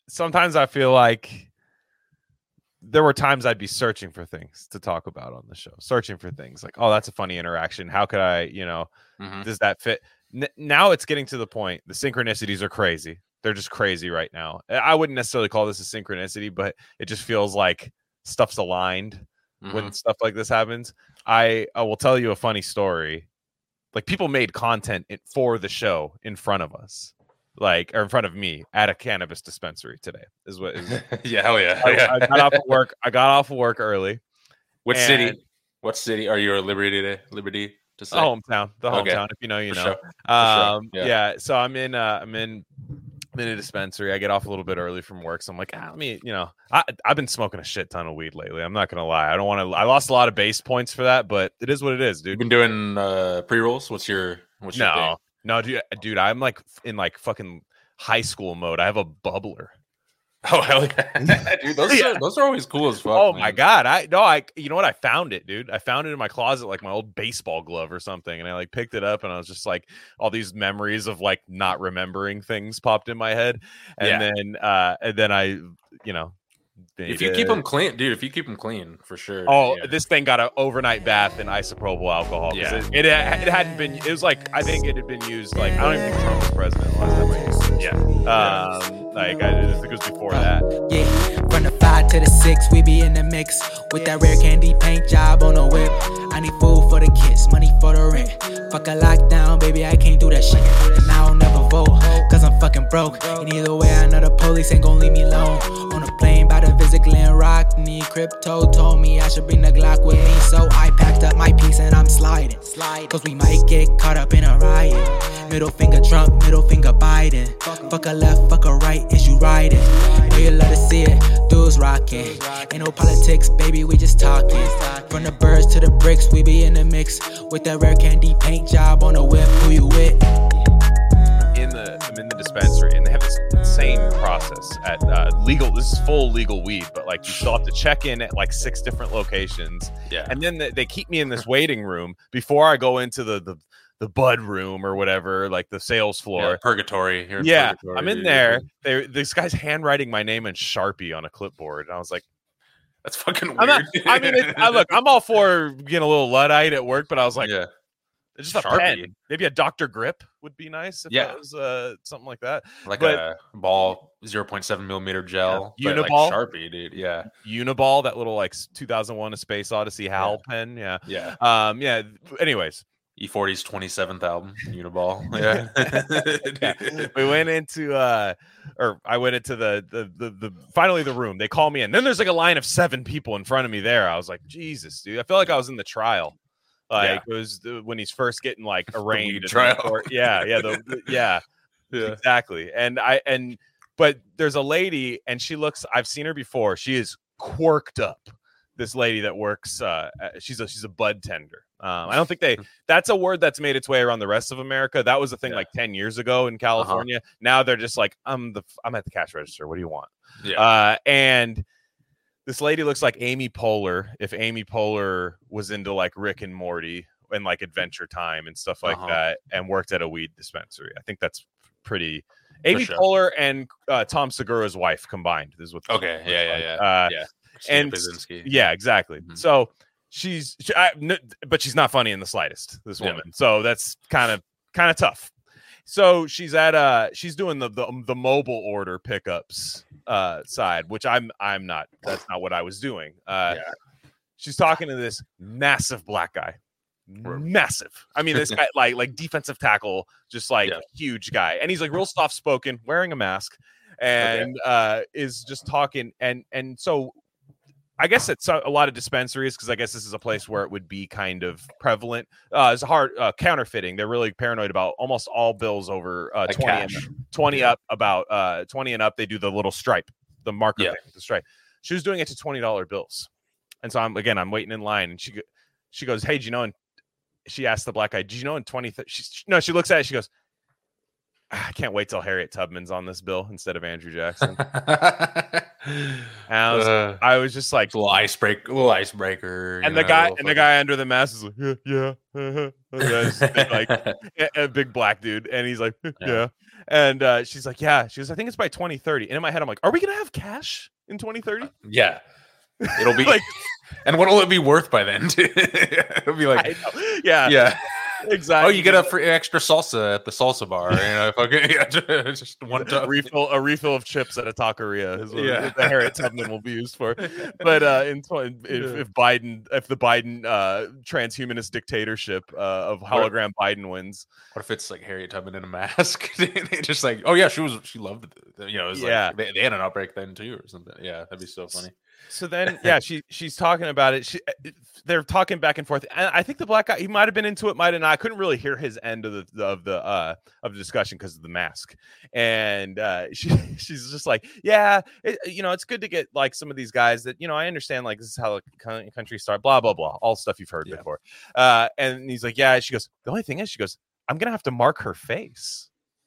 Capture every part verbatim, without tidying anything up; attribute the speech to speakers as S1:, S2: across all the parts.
S1: sometimes I feel like there were times I'd be searching for things to talk about on the show, searching for things like, oh, that's a funny interaction. How could I, you know, mm-hmm. does that fit? N- now it's getting to the point. The synchronicities are crazy. They're just crazy right now. I wouldn't necessarily call this a synchronicity, but it just feels like stuff's aligned mm-hmm. when stuff like this happens. I, I will tell you a funny story. Like, people made content for the show in front of us. Like, or in front of me at a cannabis dispensary today is what is
S2: yeah, hell yeah.
S1: I, I got off of work. I got off of work early.
S2: What city? What city are you at liberty to liberty to say?
S1: The hometown. The hometown. Okay. If you know, you
S2: For
S1: know.
S2: Sure.
S1: Um
S2: sure. Yeah.
S1: yeah. So I'm in uh I'm in I'm in a dispensary. I get off a little bit early from work. So I'm like, ah, let me, you know, I I've been smoking a shit ton of weed lately. I'm not gonna lie. I don't want to I lost a lot of base points for that, but it is what it is, dude.
S2: You've been doing uh pre-rolls? What's your what's your
S1: No,
S2: thing?
S1: no, dude, dude, I'm like in like fucking high school mode. I have a bubbler.
S2: Oh hell yeah, dude! Those yeah. are those are always cool as fuck.
S1: Oh
S2: man.
S1: my god, I no, I you know what? I found it, dude. I found it in my closet, like my old baseball glove or something, and I like picked it up, and I was just like, all these memories of like not remembering things popped in my head, and
S2: yeah.
S1: then uh, and then I, you know.
S2: If you keep them clean, dude, if you keep them clean, for sure.
S1: Oh,
S2: yeah.
S1: This thing got an overnight bath in isopropyl alcohol.
S2: Yeah.
S1: It, it, it hadn't been, it was like, I think it had been used, like, I don't even think Trump was president last time I used it.
S2: Yeah.
S1: Um, like, I think it was before that.
S3: Yeah, from the five to the six, we be in the mix with that rare candy paint job on the whip. I need food for the kids, money for the rent. Fuck a lockdown, baby, I can't do that shit. And I don't never vote, cause I'm fucking broke. And either way, I know the police ain't gon' leave me alone. On a plane by the visit Glen Rock, need crypto told me I should bring the Glock with me. So I packed up my piece and I'm sliding. Cause we might get caught up in a riot. Middle finger Trump, middle finger Biden. Fuck a left, fuck a right, is you riding? Know you love to see it, dudes rocking. Ain't no politics, baby, we just talking. From the birds to the bricks, we be in the mix with that rare candy paint job on the whip. Who you with?
S1: In the I'm in the dispensary, and they have this insane process at uh, legal. This is full legal weed, but like you still have to check in at like six different locations.
S2: Yeah,
S1: and then they, they keep me in this waiting room before I go into the the. the bud room or whatever, like the sales floor.
S2: Yeah, purgatory. You're in
S1: yeah,
S2: purgatory,
S1: I'm in
S2: dude.
S1: there. They, this guy's handwriting my name in Sharpie on a clipboard. And I was like,
S2: that's fucking weird.
S1: I'm not, I mean, it, I, look, I'm all for getting a little Luddite at work, but I was like,
S2: yeah,
S1: it's just a
S2: Sharpie.
S1: pen. Maybe a Doctor Grip would be nice if
S2: yeah.
S1: that was uh, something like that.
S2: Like
S1: but,
S2: a ball, zero point seven millimeter gel.
S1: Yeah.
S2: Uniball.
S1: Uniball.
S2: Like Sharpie, dude. Yeah.
S1: Uniball, that little like two thousand one A Space Odyssey Hal
S2: yeah.
S1: pen. Yeah.
S2: Yeah.
S1: Um, yeah. Anyways.
S2: E forty's twenty-seventh album, Uniball. Yeah.
S1: yeah. We went into uh or I went into the, the the the finally the room. They call me in. Then there's like a line of seven people in front of me there. I was like, Jesus, dude. I felt like I was in the trial. Like yeah. it was the, when he's first getting like arraigned
S2: trial.
S1: Court. Yeah, yeah, the, the, yeah. Yeah. Exactly. And I and but there's a lady and she looks, I've seen her before. She is quirked up. This lady that works, uh, she's a she's a bud tender. Um, I don't think they. That's a word that's made its way around the rest of America. That was a thing yeah. like ten years ago in California. Uh-huh. Now they're just like, I'm the I'm at the cash register. What do you want?
S2: Yeah.
S1: Uh, and this lady looks like Amy Poehler. If Amy Poehler was into like Rick and Morty and like Adventure Time and stuff like uh-huh. that, and worked at a weed dispensary, I think that's pretty. Amy sure. Poehler and uh, Tom Segura's wife combined. This is what.
S2: Okay. Yeah. Yeah. Yeah.
S1: Uh,
S2: yeah.
S1: And
S2: Basinski.
S1: yeah, exactly. Mm-hmm. So she's, she, I, n- but she's not funny in the slightest. This woman, yeah. so that's kind of kind of tough. So she's at uh, she's doing the the, the mobile order pickups uh side, which I'm I'm not. That's not what I was doing. Uh,
S2: yeah.
S1: She's talking to this massive black guy, massive. I mean, this guy like like defensive tackle, just like yeah. huge guy, and he's like real soft spoken, wearing a mask, and okay. uh, is just talking and and so. I guess it's a lot of dispensaries because I guess this is a place where it would be kind of prevalent. Uh, it's hard uh, counterfeiting. They're really paranoid about almost all bills over uh, twenty, and, twenty yeah. up, about uh, twenty and up. They do the little stripe, the marker
S2: yeah.
S1: thing, the stripe. She was doing it to twenty dollar bills, and so I'm again I'm waiting in line, and she she goes, "Hey, do you know?" And she asked the black guy, "Do you know in twenty?" Th-? She, no, she looks at it. She goes, I can't wait till Harriet Tubman's on this bill instead of Andrew Jackson. And I was, uh, I was just like
S2: a little icebreaker, a little icebreaker.
S1: And the know, guy, and the guy under the mask is like, yeah, yeah, uh-huh. Like a big black dude, and he's like, yeah. yeah. And uh, she's like, yeah. She goes, I think it's by twenty thirty. And in my head, I'm like, are we gonna have cash in twenty thirty?
S2: Yeah, it'll be like, and what will it be worth by then? It'll be like,
S1: yeah,
S2: yeah.
S1: Exactly.
S2: Oh, you get a free extra salsa at the salsa bar. You know, if okay, yeah, just one
S1: a refill, a refill of chips at a taqueria is what yeah. the Harriet Tubman will be used for. But uh, in if, yeah. if Biden, if the Biden uh, transhumanist dictatorship uh, of hologram what, Biden wins,
S2: what if it's like Harriet Tubman in a mask? Just like, oh yeah, she was, she loved it. You know, it was yeah. like they, they had an outbreak then too, or something. Yeah, that'd be so funny.
S1: So then, yeah, she she's talking about it. She they're talking back and forth. And I think the black guy, he might have been into it, might have not. I couldn't really hear his end of the of the uh of the discussion because of the mask. And uh, she she's just like, yeah, it, you know, it's good to get like some of these guys that, you know, I understand like this is how the country start, blah blah blah, all stuff you've heard yeah. before. Uh, and he's like, yeah. She goes, the only thing is, she goes, I'm gonna have to mark her face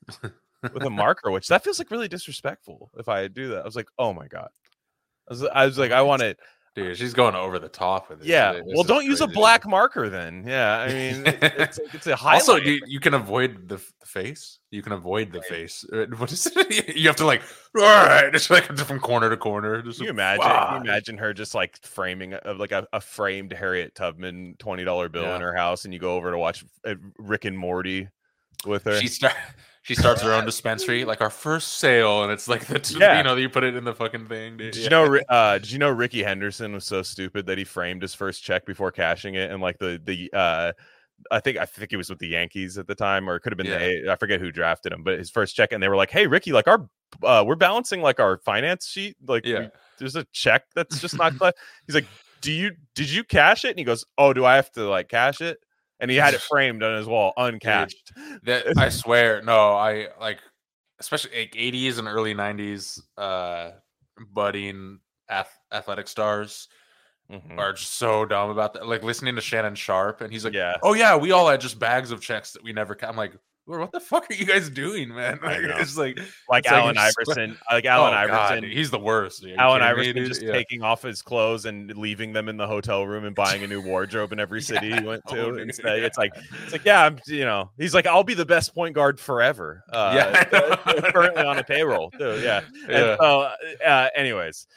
S1: with a marker, which that feels like really disrespectful if I do that. I was like, oh my god. I was, I was like, I want it.
S2: Dude, she's going over the top with it.
S1: Yeah. This well, don't use a black marker then. Yeah. I mean, it's, it's a highlight.
S2: Also, you, you can avoid the, the face. You can avoid the right. face. What is it? You have to like, all right, it's like from corner to corner. Just
S1: can you imagine? Can you imagine her just like framing a, like a, a framed Harriet Tubman twenty dollar bill yeah. in her house, and you go over to watch Rick and Morty with her.
S2: She start. She starts her own dispensary, like our first sale, and it's like the t- yeah. you know you put it in the fucking thing. Dude.
S1: Did
S2: yeah.
S1: you know? Uh, did you know Ricky Henderson was so stupid that he framed his first check before cashing it, and like the the uh, I think I think he was with the Yankees at the time, or it could have been yeah. the I forget who drafted him, but his first check, and they were like, "Hey, Ricky, like our uh, we're balancing like our finance sheet, like
S2: yeah.
S1: we, there's a check that's just not." He's like, "Do you did you cash it?" And he goes, "Oh, do I have to like cash it?" And he had it framed on his wall, uncashed.
S2: That I swear, no, I like. Especially like eighties and early nineties, uh, budding ath- athletic stars mm-hmm. are just so dumb about that. Like listening to Shannon Sharp, and he's like,
S1: yeah.
S2: "Oh yeah, we all had just bags of checks that we never." Ca-. I'm like, "What the fuck are you guys doing, man?" Like, it's like
S1: like
S2: it's
S1: Allen
S2: like
S1: Iverson, like Allen
S2: oh,
S1: Iverson.
S2: God, he's the worst. Dude.
S1: Allen Iverson me, just yeah. taking off his clothes and leaving them in the hotel room and buying a new wardrobe in every city yeah. he went to. Oh, Instead, yeah. it's like it's like yeah, I'm you know he's like I'll be the best point guard forever. Uh, yeah, currently on a payroll. Too, yeah.
S2: yeah.
S1: And so, uh, anyways.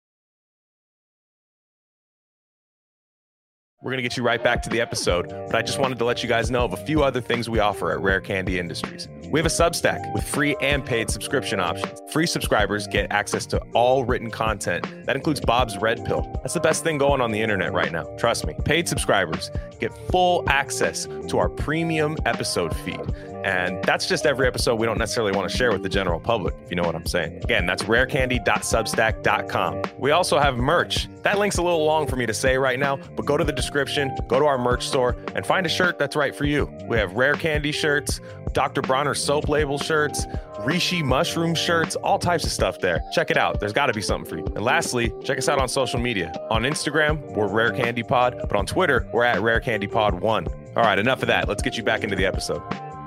S1: We're going to get you right back to the episode, but I just wanted to let you guys know of a few other things we offer at Rare Candy Industries. We have a Substack with free and paid subscription options. Free subscribers get access to all written content. That includes Bob's Red Pill. That's the best thing going on the internet right now. Trust me. Paid subscribers get full access to our premium episode feed. And that's just every episode we don't necessarily want to share with the general public, if you know what I'm saying. Again, that's rare candy dot substack dot com. We also have merch. That link's a little long for me to say right now, but go to the description, go to our merch store, and find a shirt that's right for you. We have Rare Candy shirts, Doctor Bronner soap label shirts, Rishi mushroom shirts, all types of stuff there. Check it out. There's got to be something for you. And lastly, check us out on social media. On Instagram, we're Rare Candy Pod, but on Twitter, we're at Rare Candy Pod one. All right, enough of that. Let's get you back into the episode.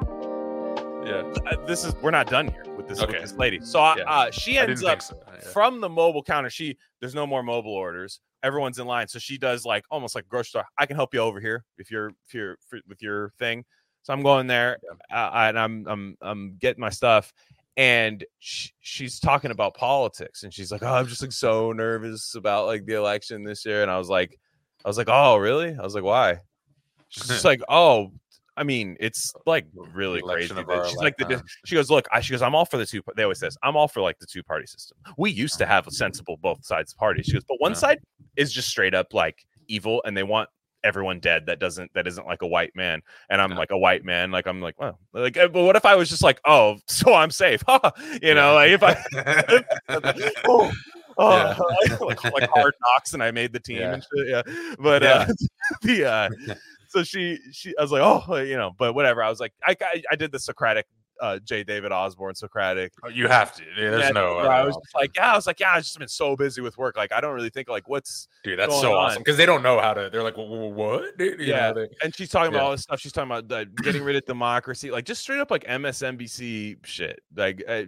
S2: Yeah,
S1: uh, this is we're not done here with this, okay. with this lady. So uh, yeah. uh, she ends up so. yeah. from the mobile counter. She there's no more mobile orders. Everyone's in line, so she does like almost like a grocery store. I can help you over here if you're if you're for, with your thing. So I'm going there yeah. uh, and I'm I'm I'm getting my stuff, and she, she's talking about politics, and she's like, "Oh, I'm just like so nervous about like the election this year." And I was like, I was like, "Oh, really?" I was like, "Why?" She's just like, "Oh." I mean, it's like really crazy. She's like, the, she goes, look, I, she goes, I'm all for the two. They always says, I'm all for like the two party system. We used to have a sensible both sides party. She goes, but one yeah. side is just straight up like evil, and they want everyone dead that doesn't that isn't like a white man. And I'm yeah. like a white man, like I'm like, well, like, but what if I was just like, oh, so I'm safe, you know, yeah. like if I, oh. Oh, yeah. like, like Hard Knocks, and I made the team
S2: yeah.
S1: and shit. Yeah, but yeah. uh, the uh, so she she I was like, oh, you know, but whatever. I was like, I I, I did the Socratic, uh, J. David Osborne Socratic.
S2: Oh, you have to. Yeah, there's yeah, no.
S1: Uh, I was just like, yeah, I was like, yeah, I've just been so busy with work. Like, I don't really think like what's
S2: dude. That's so on. Awesome because they don't know how to. They're like, what? Dude? You
S1: yeah,
S2: know, they,
S1: and she's talking
S2: yeah.
S1: about all this stuff. She's talking about uh, getting rid of democracy, like just straight up like M S N B C shit. Like, uh, just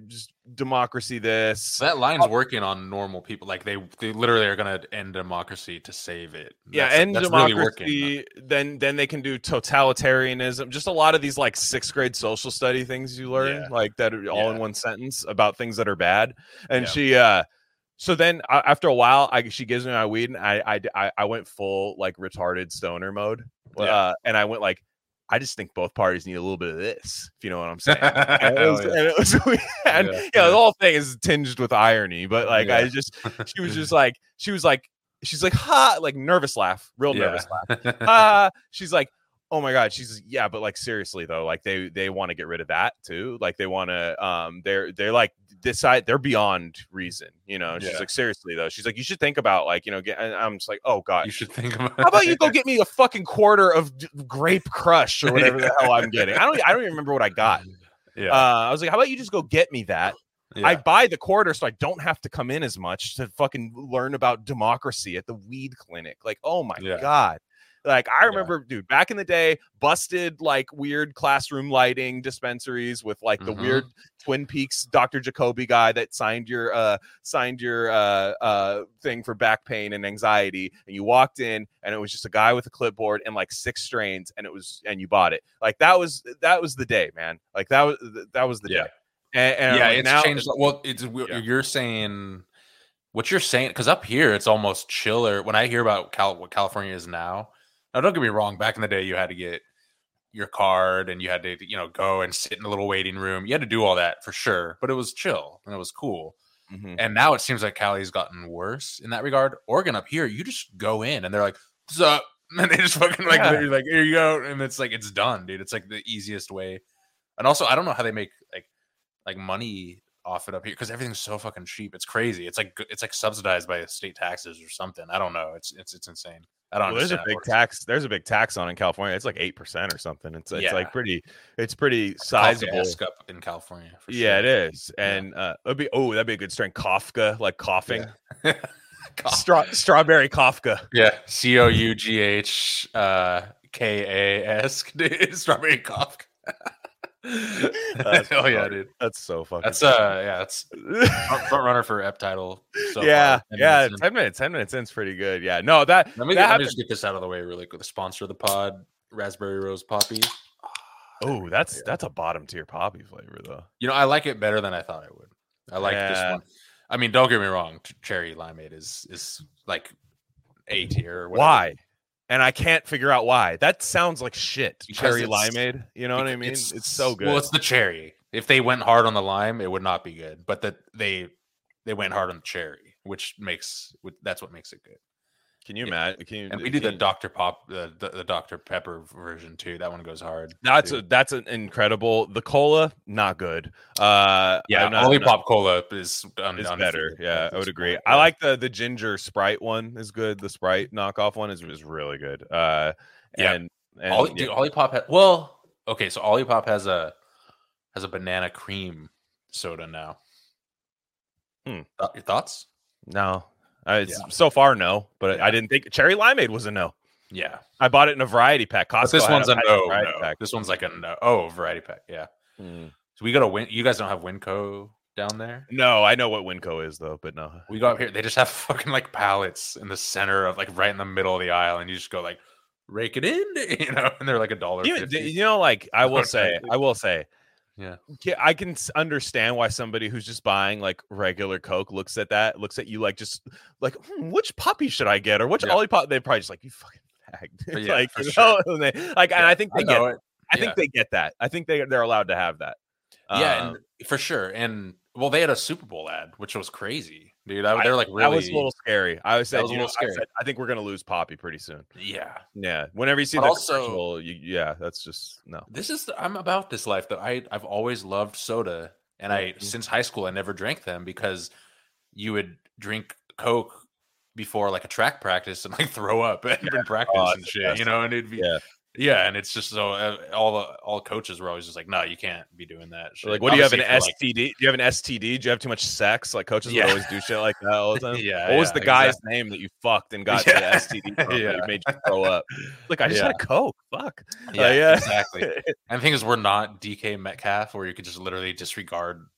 S1: democracy this.
S2: That line's working on normal people. Like they, they literally are going to end democracy to save it. That's,
S1: yeah, end
S2: that's
S1: democracy.
S2: Really working.
S1: Then then they can do totalitarianism. Just a lot of these like sixth grade social study things you learn,
S2: yeah.
S1: like that are all
S2: yeah.
S1: in one sentence about things that are bad. And
S2: yeah.
S1: she, uh, so then uh, after a while, I she gives me my weed, and I I I went full like retarded stoner mode, uh, yeah. and I went like. I just think both parties need a little bit of this, if you know what I'm saying. And it was, yeah. and it was and, yeah. you know, yeah. the whole thing is tinged with irony, but like yeah. I just, she was just like, she was like, she's like, ha, like nervous laugh, real yeah. nervous laugh. Ha. She's like, oh my God. She's yeah, but like seriously though, like they they want to get rid of that too. Like they want to, um, they're they're like decide they're beyond reason, you know. She's yeah. like, seriously though, she's like, you should think about like, you know, get. And I'm just like, oh God,
S2: you should think about.
S1: How about you go get me a fucking quarter of d- grape crush or whatever yeah. the hell I'm getting. I don't I don't even remember what I got. Yeah, uh, I was like, how about you just go get me that. Yeah. I buy the quarter so I don't have to come in as much to fucking learn about democracy at the weed clinic. Like, oh my yeah. God. Like, I remember, yeah. dude, back in the day, busted like weird classroom lighting dispensaries with like the mm-hmm. weird Twin Peaks Doctor Jacoby guy that signed your uh signed your uh uh thing for back pain and anxiety. And you walked in and it was just a guy with a clipboard and like six strains, and it was and you bought it. Like that was that was the day, man. Like that was that was the
S2: yeah.
S1: day. And, and
S2: yeah,
S1: like
S2: it's
S1: now,
S2: changed. Well, it's yeah. you're saying what you're saying because up here it's almost chiller. When I hear about Cal- what California is now. Now, don't get me wrong. Back in the day, you had to get your card and you had to, you know, go and sit in a little waiting room. You had to do all that for sure, but it was chill and it was cool. Mm-hmm. And now it seems like Cali's gotten worse in that regard. Oregon up here, you just go in and they're like, "What's up?" And they just fucking like, yeah. like, "Here you go," and it's like it's done, dude. It's like the easiest way. And also, I don't know how they make like like money off it up here because everything's so fucking cheap. It's crazy. It's like it's like subsidized by state taxes or something. I don't know. It's it's it's insane. I don't
S1: well, there's a big tax. There's a big tax on in California. It's like eight percent or something. It's it's yeah. like pretty. It's pretty sizable
S2: up in California. For sure.
S1: Yeah, it is. And yeah. uh, it'd be oh, that'd be a good strain. Kafka, like coughing. Yeah. Stra- strawberry Kafka.
S2: Yeah, C O U G H uh, K A S. Strawberry Kafka.
S1: That's oh yeah, dude. That's so fucking.
S2: That's uh, yeah, that's front runner for Ep title.
S1: So yeah, far, yeah. Minutes ten minutes, ten minutes in is pretty good. Yeah, no, that.
S2: Let me,
S1: that
S2: let me just get this out of the way really quick. The sponsor of the pod, Raspberry Rose Poppy.
S1: Oh, that's yeah. that's a bottom tier poppy flavor though.
S2: You know, I like it better than I thought I would. I like yeah. this one. I mean, don't get me wrong. Cherry limeade is is like A tier. Or
S1: why? And I can't figure out why. That sounds like shit. Because cherry limeade. You know what I mean? It's, it's so good.
S2: Well, it's the cherry. If they went hard on the lime, it would not be good. But that they they went hard on the cherry, which makes that's what makes it good.
S1: Can you imagine? Can you,
S2: and we do the Doctor Pop, the, the the Doctor Pepper version too. That one goes hard.
S1: That's a, that's an incredible. The cola, not good. Uh,
S2: yeah, Olipop Cola is un,
S1: is better. Yeah, I would agree. Yeah. I like the the ginger Sprite one is good. The Sprite knockoff one is is really good. Uh,
S2: yeah,
S1: and, and
S2: Ollie,
S1: yeah.
S2: Dude, Olipop. Ha- well, okay, so Olipop has a has a banana cream soda now.
S1: Hmm.
S2: Your thoughts?
S1: No. Uh, it's yeah. So far, no, but yeah. I didn't think cherry limeade was a no.
S2: Yeah,
S1: I bought it in a variety pack. Costco.
S2: But this one's a, a no.
S1: no.
S2: Pack. This one's like a no. Oh, variety pack. Yeah. Hmm. So we got to win. You guys don't have Winco down there?
S1: No, I know what Winco is though, but no.
S2: We go up here. They just have fucking like pallets in the center of like right in the middle of the aisle, and you just go like rake it in, you know, and they're like a dollar.
S1: You, you know, like I will say, I will say.
S2: Yeah,
S1: I can understand why somebody who's just buying like regular Coke looks at that, looks at you like just like hmm, which puppy should I get or which yeah. Olipop? They probably just like you fucking fag.
S2: Yeah,
S1: like
S2: for
S1: you
S2: sure.
S1: know, and they, like, yeah, and I think they
S2: I
S1: get.
S2: it.
S1: I
S2: yeah.
S1: think they get that. I think they they're allowed to have that.
S2: Yeah,
S1: um,
S2: and for sure. And well, they had a Super Bowl ad, which was crazy, dude. I, they're like really.
S1: That was a little scary. I was, said,
S2: was
S1: you know, I, said, I think we're gonna lose Poppy pretty soon.
S2: Yeah,
S1: yeah. Whenever you see
S2: but
S1: the
S2: also,
S1: commercial, you, yeah, that's just no.
S2: This is the, I'm about this life though. I I've always loved soda, and I mm-hmm. since high school I never drank them because you would drink Coke before like a track practice and like throw up and yeah. practice oh, and shit, you know, and it'd be. Yeah. Yeah, and it's just so uh, all the all coaches were always just like, no, you can't be doing that. Shit.
S1: Like, what do you have an S T D? Like, do you have an S T D? Do you have too much sex? Like coaches yeah. would always do shit like that all the time.
S2: yeah,
S1: what was
S2: yeah,
S1: the guy's
S2: exactly.
S1: name that you fucked and got
S2: yeah.
S1: to the S T D from
S2: yeah.
S1: that made you throw up? Like, I just
S2: yeah.
S1: had a Coke. Fuck.
S2: Yeah, uh, yeah. exactly. And the thing is, we're not D K Metcalf, where you could just literally disregard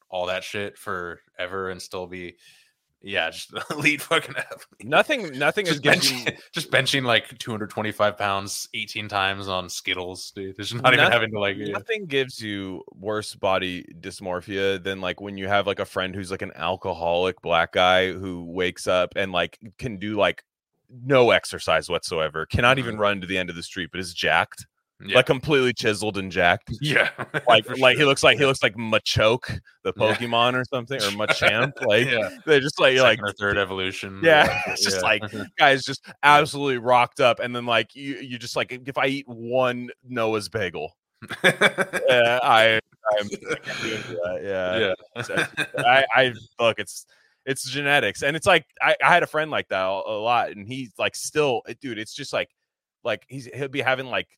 S2: all that shit forever and still be, yeah, just elite fucking athlete.
S1: Nothing, nothing
S2: just
S1: is benching,
S2: benching, just benching like two hundred twenty-five pounds eighteen times on Skittles, dude. There's not nothing, even having to like.
S1: Nothing yeah. gives you worse body dysmorphia than like when you have like a friend who's like an alcoholic black guy who wakes up and like can do like no exercise whatsoever, cannot mm-hmm. even run to the end of the street, but is jacked. Yeah. Like completely chiseled and jacked.
S2: Yeah.
S1: Like like sure. he looks like he looks like Machoke, the Pokemon yeah. or something, or Machamp. Like yeah. they're just like
S2: Second
S1: like
S2: or third evolution.
S1: Yeah. It's just yeah. like guys just absolutely rocked up. And then like you you just like if I eat one Noah's bagel. yeah, I I'm that. Yeah. Yeah. So I, I look it's it's genetics. And it's like I, I had a friend like that a, a lot, and he's like still dude, it's just like like he's he'll be having like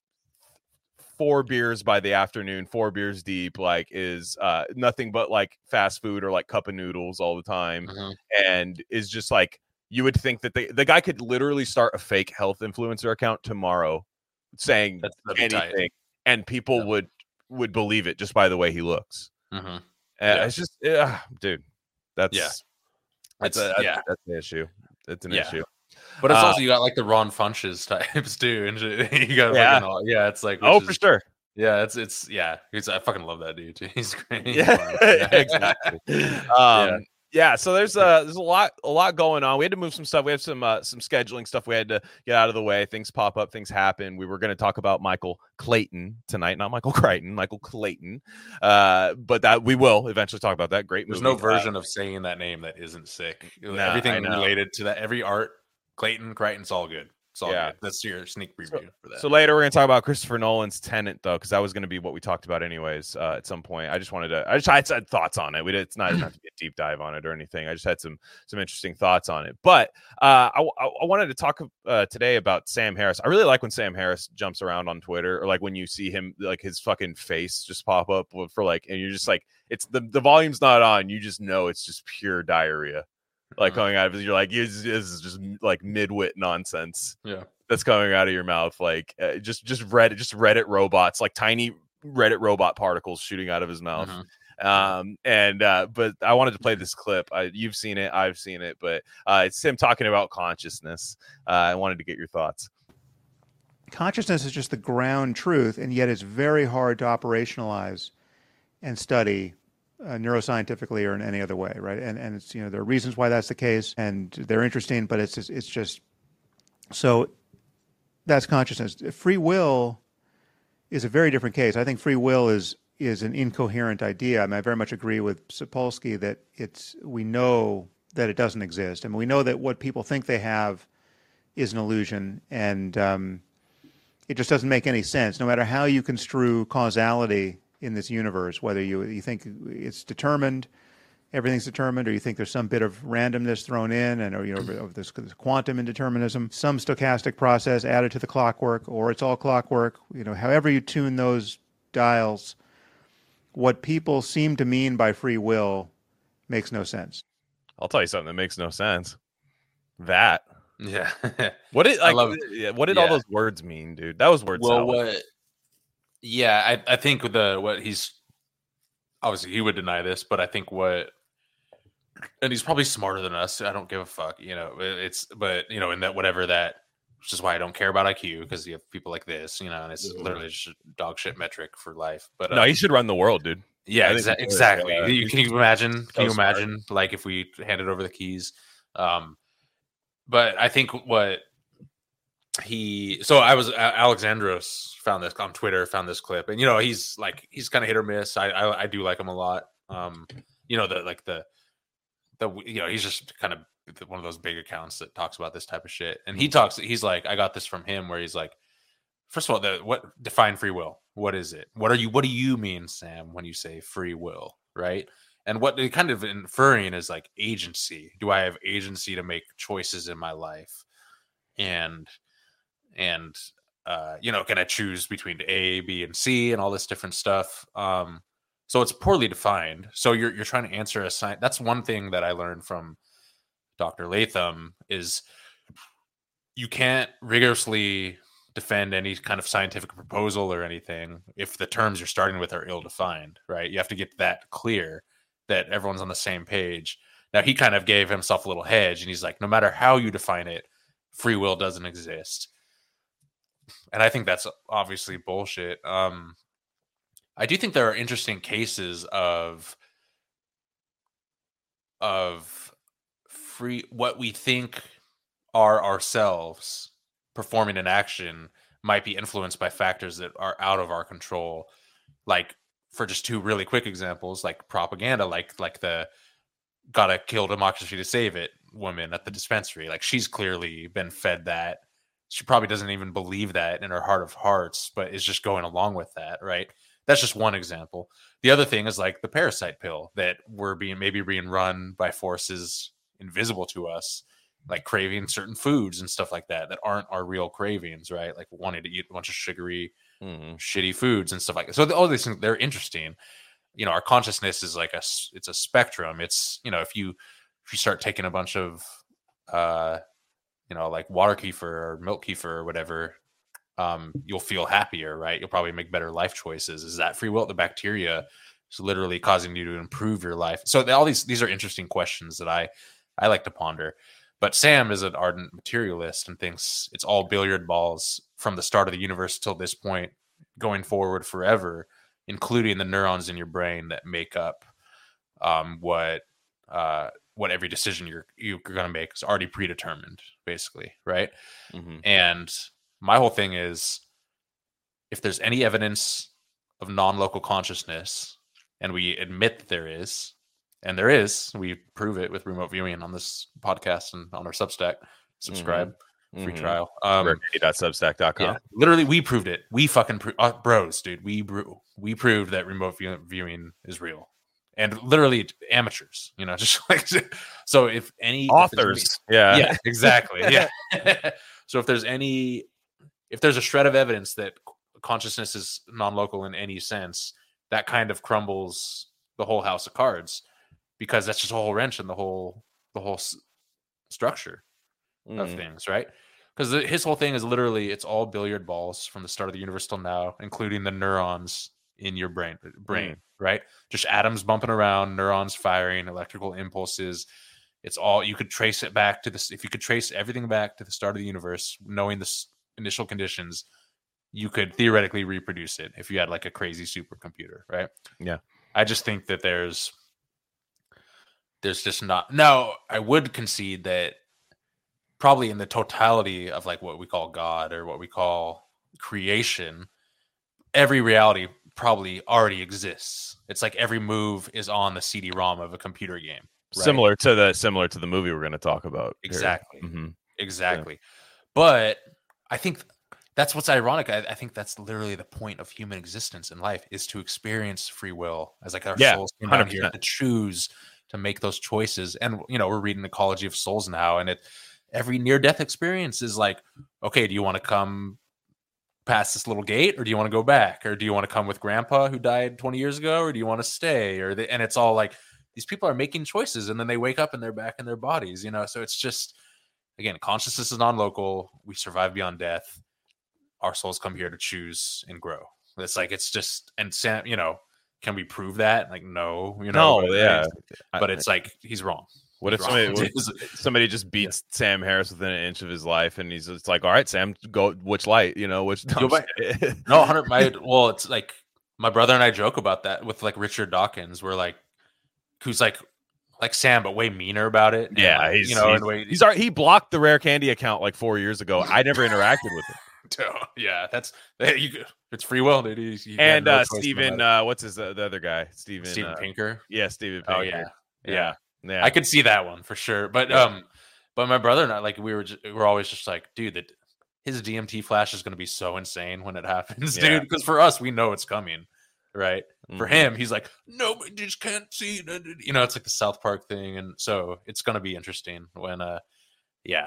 S1: four beers by the afternoon, four beers deep, like is uh nothing but like fast food or like cup of noodles all the time. Mm-hmm. And is just like you would think that they, the guy could literally start a fake health influencer account tomorrow saying anything tight. And people yeah. would would believe it just by the way he looks.
S2: Mm-hmm.
S1: And yeah. It's just yeah, dude. That's
S2: yeah.
S1: That's a, that's, yeah. that's an issue. It's an
S2: yeah.
S1: issue.
S2: But it's
S1: uh,
S2: also you got like the Ron Funches types too, and you got
S1: yeah,
S2: all, yeah. It's like
S1: oh
S2: is,
S1: for sure,
S2: yeah. It's it's yeah. It's, I fucking love that dude too. He's great. He's
S1: yeah, yeah, exactly. um, yeah. yeah. So there's uh there's a lot a lot going on. We had to move some stuff. We have some uh, some scheduling stuff we had to get out of the way. Things pop up, things happen. We were going to talk about Michael Clayton tonight, not Michael Crichton, Michael Clayton. Uh, but that we will eventually talk about that. Great movie.
S2: There's no version uh, of saying that name that isn't sick. Nah, Everything related to that, every art. Clayton, Crichton's all good. It's all yeah. good. That's your sneak preview
S1: so,
S2: for that.
S1: So later we're going to talk about Christopher Nolan's Tenet, though, because that was going to be what we talked about anyways uh, at some point. I just wanted to, I just I had thoughts on it. We did, it's not enough to be a deep dive on it or anything. I just had some some interesting thoughts on it. But uh, I, I, I wanted to talk uh, today about Sam Harris. I really like when Sam Harris jumps around on Twitter, or like when you see him, like his fucking face just pop up for like, and you're just like, it's the, the volume's not on. You just know it's just pure diarrhea. Like coming out of it, you're like, this is just like mid-wit nonsense.
S2: Yeah,
S1: that's coming out of your mouth. Like uh, just just Reddit, just Reddit robots, like tiny Reddit robot particles shooting out of his mouth. Mm-hmm. Um, and uh, but I wanted to play this clip. I, you've seen it, I've seen it, but uh, it's him talking about consciousness. Uh, I wanted to get your thoughts.
S4: Consciousness is just the ground truth, and yet it's very hard to operationalize and study. Uh, neuroscientifically or in any other way, right? And and it's you know there are reasons why that's the case, and they're interesting, but it's just, it's just so that's consciousness. Free will is a very different case. I think free will is is an incoherent idea. I mean, I very much agree with Sapolsky that it's we know that it doesn't exist, and we know that what people think they have is an illusion, and um, it just doesn't make any sense. No matter how you construe causality in this universe, whether you you think it's determined, everything's determined, or you think there's some bit of randomness thrown in, and or you know of this, this quantum indeterminism, some stochastic process added to the clockwork, or it's all clockwork. You know, however you tune those dials, what people seem to mean by free will makes no sense.
S1: I'll tell you something that makes no sense. That
S2: yeah,
S1: what did like what did yeah. all those words mean, dude? That was word
S2: well,
S1: salad.
S2: what? Yeah, I, I think with the what he's obviously he would deny this, but I think what and he's probably smarter than us. I don't give a fuck, you know. It's but you know, in that whatever that, which is why I don't care about I Q because you have people like this, you know, and it's literally just a dog shit metric for life. But
S1: no,
S2: um,
S1: he should run the world, dude.
S2: Yeah, exa- exactly. Uh, you, can you imagine? Can you imagine smart. Like if we handed over the keys? Um, but I think what. He so I was Alexandros found this on Twitter, found this clip, and you know he's like he's kind of hit or miss. I, I I do like him a lot. Um, you know the like the the you know he's just kind of one of those big accounts that talks about this type of shit. And he talks. He's like I got this from him where he's like, first of all, the what define free will? What is it? What are you? What do you mean, Sam, when you say free will? Right? And what they're kind of inferring is like agency. Do I have agency to make choices in my life? And And, uh, you know, can I choose between A, B, and C and all this different stuff? Um, so it's poorly defined. So you're you're trying to answer a sign. That's one thing that I learned from Doctor Latham is you can't rigorously defend any kind of scientific proposal or anything if the terms you're starting with are ill-defined, right? You have to get that clear that everyone's on the same page. Now he kind of gave himself a little hedge, and he's like, no matter how you define it, free will doesn't exist. And I think that's obviously bullshit. Um, I do think there are interesting cases of of free what we think are ourselves performing an action might be influenced by factors that are out of our control. Like, for just two really quick examples, like propaganda, like like the gotta kill democracy to save it woman at the dispensary. Like, she's clearly been fed that. She probably doesn't even believe that in her heart of hearts, but is just going along with that, right? That's just one example. The other thing is like the parasite pill, that we're being maybe being run by forces invisible to us, like craving certain foods and stuff like that, that aren't our real cravings, right? Like wanting to eat a bunch of sugary, mm-hmm. shitty foods and stuff like that. So all these things, they're interesting. You know, our consciousness is like a, it's a spectrum. It's, you know, if you, if you start taking a bunch of, uh, you know, like water kefir or milk kefir or whatever, um, you'll feel happier, right? You'll probably make better life choices. Is that free will? The bacteria is literally causing you to improve your life. So all these, these are interesting questions that I, I like to ponder. But Sam is an ardent materialist and thinks it's all billiard balls from the start of the universe till this point, going forward forever, including the neurons in your brain that make up um, what uh, what every decision you're you're going to make is already predetermined, basically, right? Mm-hmm. And my whole thing is, if there's any evidence of non-local consciousness, and we admit that there is, and there is, we prove it with remote viewing on this podcast and on our Substack. Subscribe, mm-hmm. free mm-hmm. trial. Um,
S1: rare candy dot substack dot com.
S2: Yeah, literally, we proved it. We fucking pro- uh, bros, dude. We bro- we proved that remote view- viewing is real, and literally amateurs. You know, just like so. If any
S1: authors,
S2: if any,
S1: yeah,
S2: yeah, exactly, yeah. So if there's any, if there's a shred of evidence that consciousness is non-local in any sense, that kind of crumbles the whole house of cards. Because that's just a whole wrench in the whole the whole s- structure mm. of things, right? Because his whole thing is literally, it's all billiard balls from the start of the universe till now, including the neurons in your brain, brain, mm. right? Just atoms bumping around, neurons firing, electrical impulses. It's all, you could trace it back to this. If you could trace everything back to the start of the universe, knowing the s- initial conditions, you could theoretically reproduce it if you had like a crazy supercomputer, right?
S1: Yeah.
S2: I just think that there's There's just not. Now, I would concede that probably in the totality of like what we call God or what we call creation, every reality probably already exists. It's like every move is on the C D ROM of a computer game. Right?
S1: Similar to the similar to the movie we're going to talk about.
S2: Exactly.
S1: Mm-hmm.
S2: Exactly. Yeah. But I think that's what's ironic. I, I think that's literally the point of human existence in life, is to experience free will as like our yeah, souls came down here to choose, to make those choices. And, you know, we're reading Ecology of Souls now, and it every near-death experience is like, okay, do you want to come past this little gate, or do you want to go back? Or do you want to come with grandpa who died twenty years ago, or do you want to stay? Or they, and it's all like, these people are making choices, and then they wake up and they're back in their bodies, you know? So it's just, again, consciousness is non-local. We survive beyond death. Our souls come here to choose and grow. It's like, it's just, and Sam, you know, can we prove that? Like, no, you know,
S1: no,
S2: but
S1: yeah,
S2: but it's like, he's wrong.
S1: What
S2: he's
S1: if somebody, what if somebody just beats yeah. Sam Harris within an inch of his life, and he's just like, all right, Sam, go which light, you know, which no,
S2: no, hundred. My well, it's like my brother and I joke about that with like Richard Dawkins. We're like, who's like, like Sam, but way meaner about it.
S1: Yeah,
S2: like,
S1: he's,
S2: you know,
S1: he's,
S2: way,
S1: he's he blocked the Rare Candy account like four years ago. I never interacted with him.
S2: Yeah, that's you, it's free will, dude. You, you
S1: and no uh, Steven, uh, what's his uh, the other guy? Steven
S2: Steven
S1: uh,
S2: Pinker.
S1: Yeah, Steven Pinker.
S2: Oh yeah.
S1: yeah, yeah, yeah.
S2: I could see that one for sure. But yeah. um, but my brother and I, like, we were just, we were always just like, dude, that his D M T flash is going to be so insane when it happens, yeah. dude. Because for us, we know it's coming, right? Mm-hmm. For him, he's like, nobody just can't see it. You know, it's like the South Park thing, and so it's going to be interesting when, uh, yeah.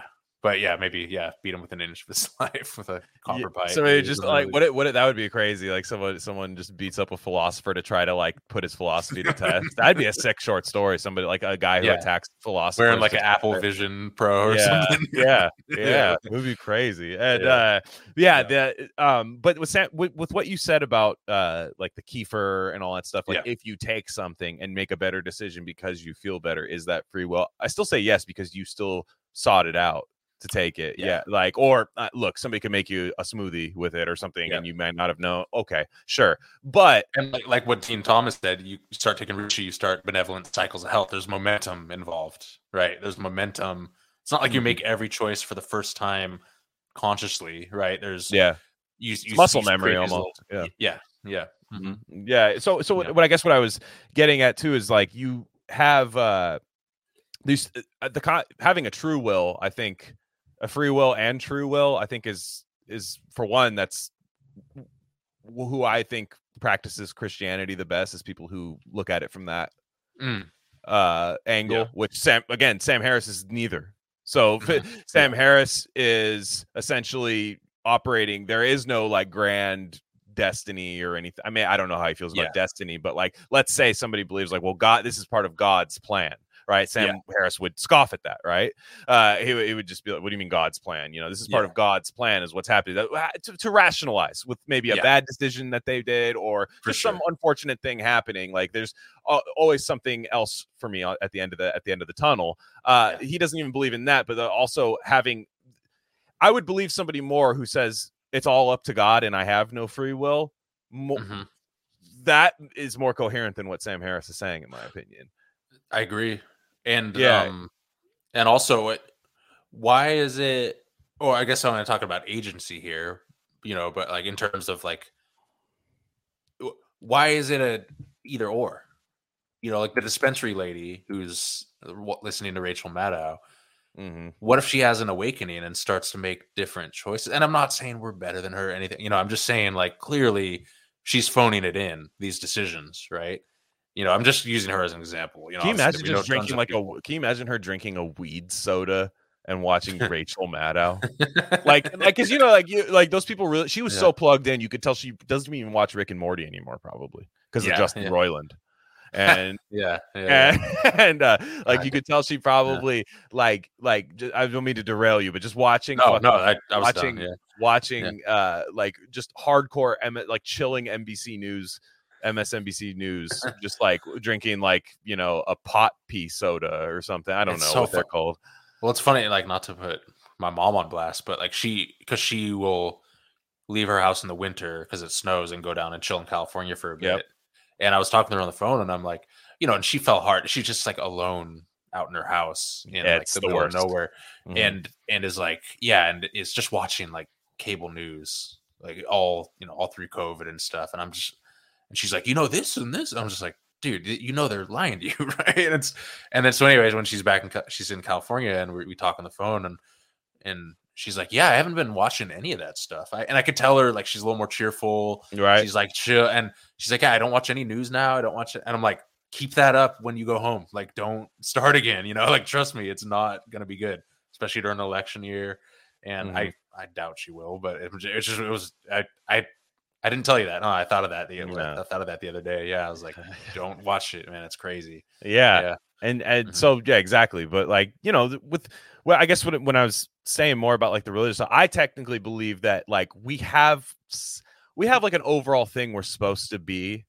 S2: but yeah, maybe yeah, beat him with an inch of his life with a copper pipe.
S1: So it just like what it what it, that would be crazy. Like someone someone just beats up a philosopher to try to like put his philosophy to test. That'd be a sick short story. Somebody like a guy who
S2: yeah.
S1: attacks philosophers
S2: wearing like an Apple Vision Pro or
S1: yeah,
S2: something.
S1: yeah, yeah, yeah. It would be crazy. And yeah, uh, yeah, yeah. the um, but with, with with what you said about uh, like the kefir and all that stuff, like yeah. if you take something and make a better decision because you feel better, is that free will? I still say yes because you still sought it out to take it. Yeah, yeah. Like, or uh, look, somebody can make you a smoothie with it or something yeah. and you might not have known. Okay, sure. But
S2: and like, like what Dean Thomas said, you start taking Richie, you start benevolent cycles of health. There's momentum involved, right? There's momentum. It's not like mm-hmm. you make every choice for the first time consciously, right? There's
S1: yeah
S2: you, you
S1: muscle
S2: you
S1: memory almost.
S2: Little, yeah yeah yeah
S1: mm-hmm. yeah so so yeah. what I guess what I was getting at too is like you have uh these uh, the con- having a true will, I think a free will and true will, I think is is for one, that's who I think practices Christianity the best, is people who look at it from that mm. uh angle, yeah. which Sam again Sam Harris is neither. So mm-hmm. Sam yeah. Harris is essentially operating, there is no like grand destiny or anything. I mean, I don't know how he feels about yeah. destiny, but like let's say somebody believes like, well, God, this is part of God's plan. Right, Sam yeah. Harris would scoff at that. Right, uh, he, he would just be like, "What do you mean God's plan? You know, this is part yeah. of God's plan. Is what's happening that, to, to rationalize with maybe a yeah. bad decision that they did, or for just sure. some unfortunate thing happening. Like there's uh, always something else for me at the end of the at the end of the tunnel. Uh, yeah. He doesn't even believe in that, but also having, I would believe somebody more who says it's all up to God and I have no free will. Mo- mm-hmm. That is more coherent than what Sam Harris is saying, in my opinion.
S2: I agree. And yeah, um, and also, it, why is it? Or I guess I'm going to talk about agency here, you know. But like in terms of like, why is it a either or? You know, like the dispensary lady who's listening to Rachel Maddow. Mm-hmm. What if she has an awakening and starts to make different choices? And I'm not saying we're better than her or anything. You know, I'm just saying like clearly she's phoning it in, these decisions, right? You know, I'm just using her as an example. You know,
S1: can you imagine just drinking like a? Can you imagine her drinking a weed soda and watching Rachel Maddow? like, like, cause you know, like you, like those people really. She was yeah. so plugged in. You could tell she doesn't even watch Rick and Morty anymore, probably because yeah, of Justin yeah. Roiland. And
S2: yeah, yeah,
S1: and, yeah. and uh, like you could tell she probably yeah. like like just, I don't mean to derail you, but just watching.
S2: No, no, I, I was
S1: watching,
S2: done, yeah.
S1: watching,
S2: yeah.
S1: uh, like just hardcore, like chilling N B C News. M S N B C News, just like drinking like, you know, a pot pea soda or something. I don't it's know so what fun. They're called.
S2: Well, it's funny, like not to put my mom on blast, but like she, because she will leave her house in the winter because it snows and go down and chill in California for a bit. Yep. And I was talking to her on the phone and I'm like, you know, and she fell hard. She's just like alone out in her house in yeah, like the, the middle worst. Of nowhere. Mm-hmm. And, and is like, yeah. And it's just watching like cable news, like all, you know, all through COVID and stuff. And I'm just, and she's like, you know, this and this. And I'm just like, dude, you know, they're lying to you, right? And it's, and then so, anyways, when she's back in, she's in California, and we, we talk on the phone, and and she's like, yeah, I haven't been watching any of that stuff. I, and I could tell her like she's a little more cheerful,
S1: right?
S2: She's like chill, and she's like, yeah, I don't watch any news now. I don't watch it, and I'm like, keep that up when you go home. Like, don't start again. You know, like trust me, it's not gonna be good, especially during an election year. And mm-hmm. I, I doubt she will, but it, it's just it was I I. I didn't tell you that. No, I thought of that. The, yeah. I thought of that the other day. Yeah, I was like, "Don't watch it, man. It's crazy."
S1: Yeah, yeah. and and mm-hmm. so yeah, exactly. But like you know, with well, I guess when when I was saying more about like the religious, I technically believe that like we have we have like an overall thing we're supposed to be,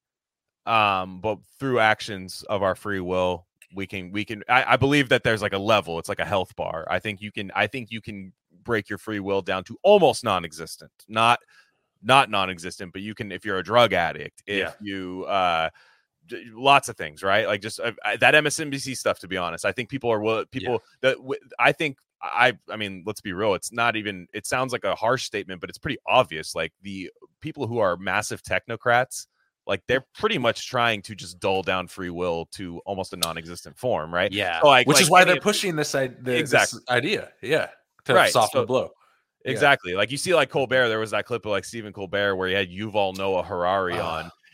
S1: um, but through actions of our free will, we can we can. I, I believe that there's like a level. It's like a health bar. I think you can. I think you can break your free will down to almost non-existent. Not. Not non-existent, but you can, if you're a drug addict, if yeah. you, uh, lots of things, right? Like just uh, that M S N B C stuff, to be honest, I think people are, people yeah. that w- I think I, I mean, let's be real. It's not even, it sounds like a harsh statement, but it's pretty obvious. Like the people who are massive technocrats, like they're pretty much trying to just dull down free will to almost a non-existent form, right?
S2: Yeah.
S1: So like,
S2: which
S1: like,
S2: is why they're pushing this, the,
S1: exactly.
S2: this idea. Yeah. To
S1: right.
S2: soften
S1: so,
S2: the blow.
S1: Exactly. Yeah. Like you see like Colbert, there was that clip of like Stephen Colbert where he had Yuval Noah Harari oh, on,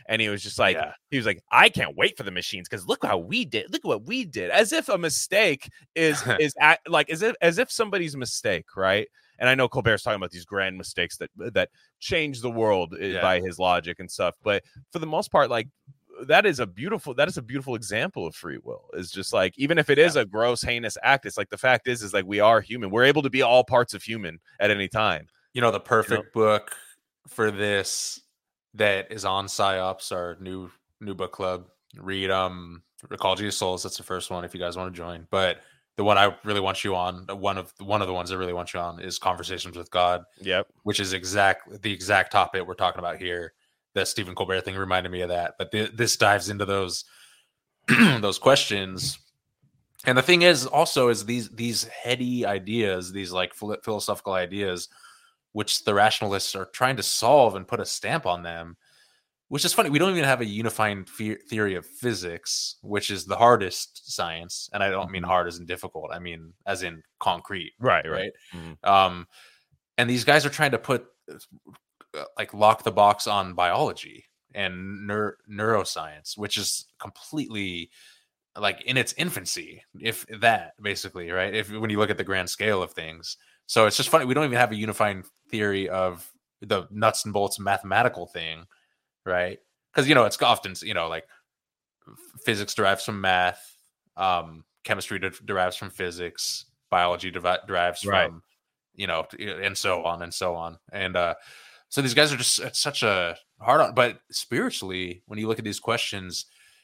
S1: and he was just like,
S2: yeah.
S1: he was like, I can't wait for the machines because look how we did, look what we did, as if a mistake is is at, like as if as if somebody's mistake, right? And I know Colbert's talking about these grand mistakes that that change the world yeah. by his logic and stuff, but for the most part, like that is a beautiful that is a beautiful example of free will. Is just like, even if it is yeah. a gross, heinous act, it's like the fact is is like we are human. We're able to be all parts of human at any time.
S2: You know, the perfect
S1: you know?
S2: book for this that is on PsyOps, our new new book club. Read um Ecology of Souls. That's the first one if you guys want to join. But the one I really want you on, one of one of the ones I really want you on, is Conversations with God.
S1: Yep.
S2: Which is exactly the exact topic we're talking about here. That Stephen Colbert thing reminded me of that. But th- this dives into those those questions. And the thing is also is these these heady ideas, these like philosophical ideas, which the rationalists are trying to solve and put a stamp on them, which is funny. We don't even have a unifying fe- theory of physics, which is the hardest science. And I don't mean hard as in difficult. I mean as in concrete.
S1: Right,
S2: right.
S1: right. Mm-hmm.
S2: Um, and these guys are trying to put uh, like lock the box on biology and neur- neuroscience, which is completely like in its infancy, if that basically, right? If when you look at the grand scale of things. So it's just funny. We don't even have a unifying theory of the nuts and bolts mathematical thing, right? Because, you know, it's often, you know, like physics derives from math, um, chemistry de- derives from physics, biology de- derives
S1: right.
S2: from, you know, and so on and so on. And uh, so these guys are just it's such a hard on. But spiritually, when you look at these questions,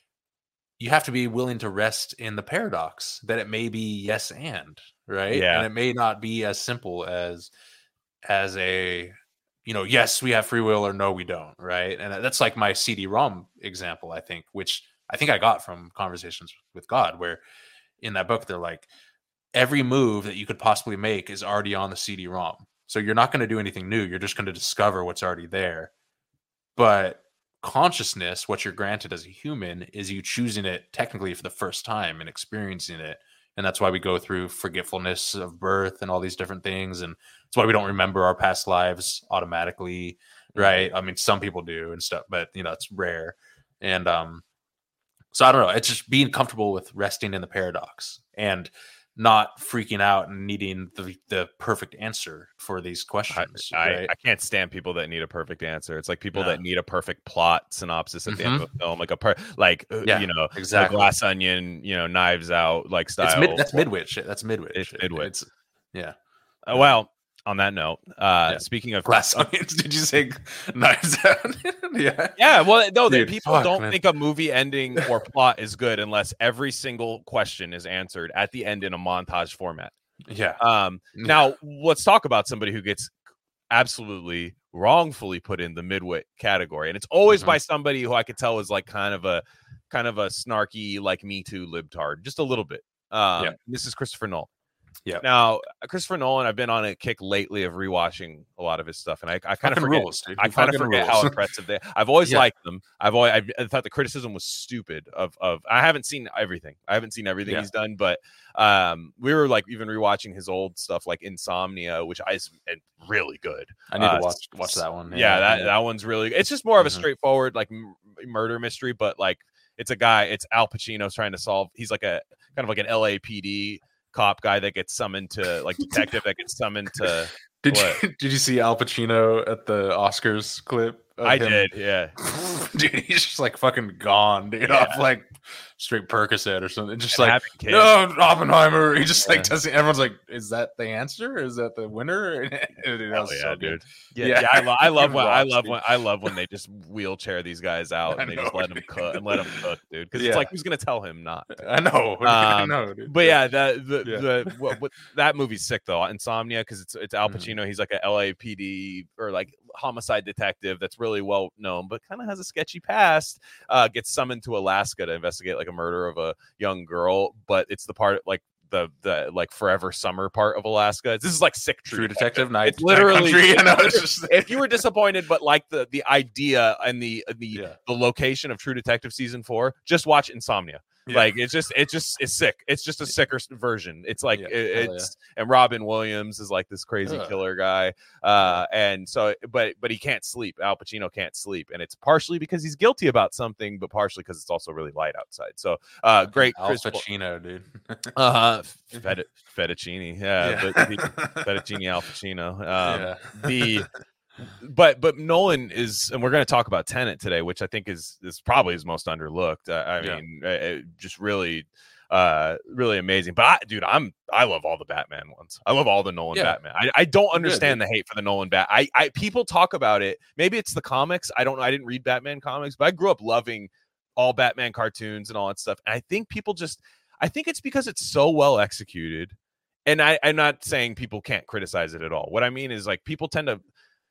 S2: you have to be willing to rest in the paradox that it may be yes and, right?
S1: Yeah.
S2: And it may not be as simple as as a, you know, yes, we have free will or no, we don't, right? And that's like my C D ROM example, I think, which I think I got from Conversations with God, where in that book, they're like, every move that you could possibly make is already on the C D ROM. So you're not going to do anything new. You're just going to discover what's already there. But consciousness, what you're granted as a human, is you choosing it technically for the first time and experiencing it. And that's why we go through forgetfulness of birth and all these different things. And that's why we don't remember our past lives automatically, right? I mean, some people do and stuff, but, you know, it's rare. And um, so I don't know. It's just being comfortable with resting in the paradox and not freaking out and needing the, the perfect answer for these questions.
S1: I,
S2: right?
S1: I, I can't stand people that need a perfect answer. It's like people
S2: No.
S1: that need a perfect plot synopsis at
S2: Mhm.
S1: the end of a film, like a per, like
S2: Yeah,
S1: you know,
S2: exactly.
S1: a Glass Onion, you know, Knives Out, like style.
S2: It's mid, that's midwit shit. That's midwit.
S1: It's
S2: shit.
S1: midwit.
S2: It's, yeah.
S1: Uh, well, on that note, uh,
S2: Yeah.
S1: speaking of
S2: Glass Onions. Did you say Knives Out? Yeah.
S1: Yeah, well, no,
S2: Dude,
S1: people
S2: fuck,
S1: don't
S2: man.
S1: think a movie ending or plot is good unless every single question is answered at the end in a montage format.
S2: Yeah.
S1: Um, now let's talk about somebody who gets absolutely wrongfully put in the midwit category, and it's always
S2: Mhm.
S1: by somebody who I could tell is like kind of a kind of a snarky, like Me Too libtard, just a little bit. Um,
S2: Yeah.
S1: This is Christopher Nolan.
S2: Yeah.
S1: Now, Christopher Nolan, I've been on a kick lately of rewatching a lot of his stuff, and I, I kind of
S2: Fucking
S1: forget.
S2: rules, dude.
S1: I
S2: He
S1: kind of
S2: fucking
S1: forget
S2: rules.
S1: how impressive they. I've always
S2: Yeah.
S1: liked them. I've always I've, I thought the criticism was stupid. Of of I haven't seen everything. I haven't seen everything
S2: Yeah.
S1: he's done, but um, we were like even rewatching his old stuff, like Insomnia, which I is really good.
S2: I need
S1: Uh,
S2: to watch watch that one.
S1: Yeah, that that one's really. It's just more of a
S2: Mhm.
S1: straightforward like m- murder mystery, but like it's a guy. It's Al Pacino's trying to solve. He's like a kind of like an L A P D cop guy that gets summoned to like detective that gets summoned to.
S2: Did
S1: What?
S2: you did you see Al Pacino at the Oscars clip? of
S1: I
S2: him?
S1: did, yeah.
S2: Dude, he's just like fucking gone, dude.
S1: Yeah.
S2: Off like straight Percocet or something. Just
S1: And
S2: like
S1: having kids.
S2: no, Oppenheimer. He just
S1: Yeah.
S2: like doesn't. Everyone's like, is that the answer? Is that the winner? Dude, that
S1: Hell
S2: was
S1: yeah,
S2: so good.
S1: dude. Yeah,
S2: Yeah.
S1: yeah, I, lo- I love
S2: He
S1: when I
S2: rocks,
S1: love
S2: dude.
S1: when I love when they just wheelchair these guys out
S2: I
S1: and they just
S2: know,
S1: let them
S2: dude.
S1: cook and let them cook, dude. Because
S2: Yeah.
S1: it's like who's gonna tell him not?
S2: I know. I
S1: Um,
S2: know, dude.
S1: But yeah, that the
S2: Yeah.
S1: the what, what, that movie's sick though. Insomnia, because it's it's Al
S2: Mhm.
S1: Pacino. He's like a L A P D or like homicide detective that's really well known, but kind of has a sketchy past. Uh, gets summoned to Alaska to investigate like a murder of a young girl, but it's the part like the the like forever summer part of Alaska. This is like sick True,
S2: True Detective Night.
S1: It's literally-
S2: Night Country, you know, it's just
S1: If you were disappointed, but like the the idea and the the
S2: Yeah.
S1: the location of True Detective season four, just watch Insomnia. Yeah. Like it's just it's just it's sick. It's just a sicker version. It's like yeah. it, it's yeah. and Robin Williams is like this crazy Ugh. killer guy. Uh, and so but but he can't sleep. Al Pacino can't sleep, and it's partially because he's guilty about something, but partially because it's also really light outside. So uh, great,
S2: Al Pacino, dude.
S1: uh huh. Fett- fettuccine, yeah, yeah. But the, fettuccine Al Pacino. Um, yeah. The But but Nolan is, and we're going to talk about Tenet today, which I think is is probably his most underlooked. Uh, I yeah. mean, it just really, uh, really amazing. But I, dude, I'm I love all the Batman ones. I love all the Nolan yeah. Batman. I, I don't understand Good, the hate for the Nolan Bat. I I people talk about it. Maybe it's the comics. I don't know. I didn't read Batman comics, but I grew up loving all Batman cartoons and all that stuff. And I think people just, I think it's because it's so well executed. And I, I'm not saying people can't criticize it at all. What I mean is like people tend to.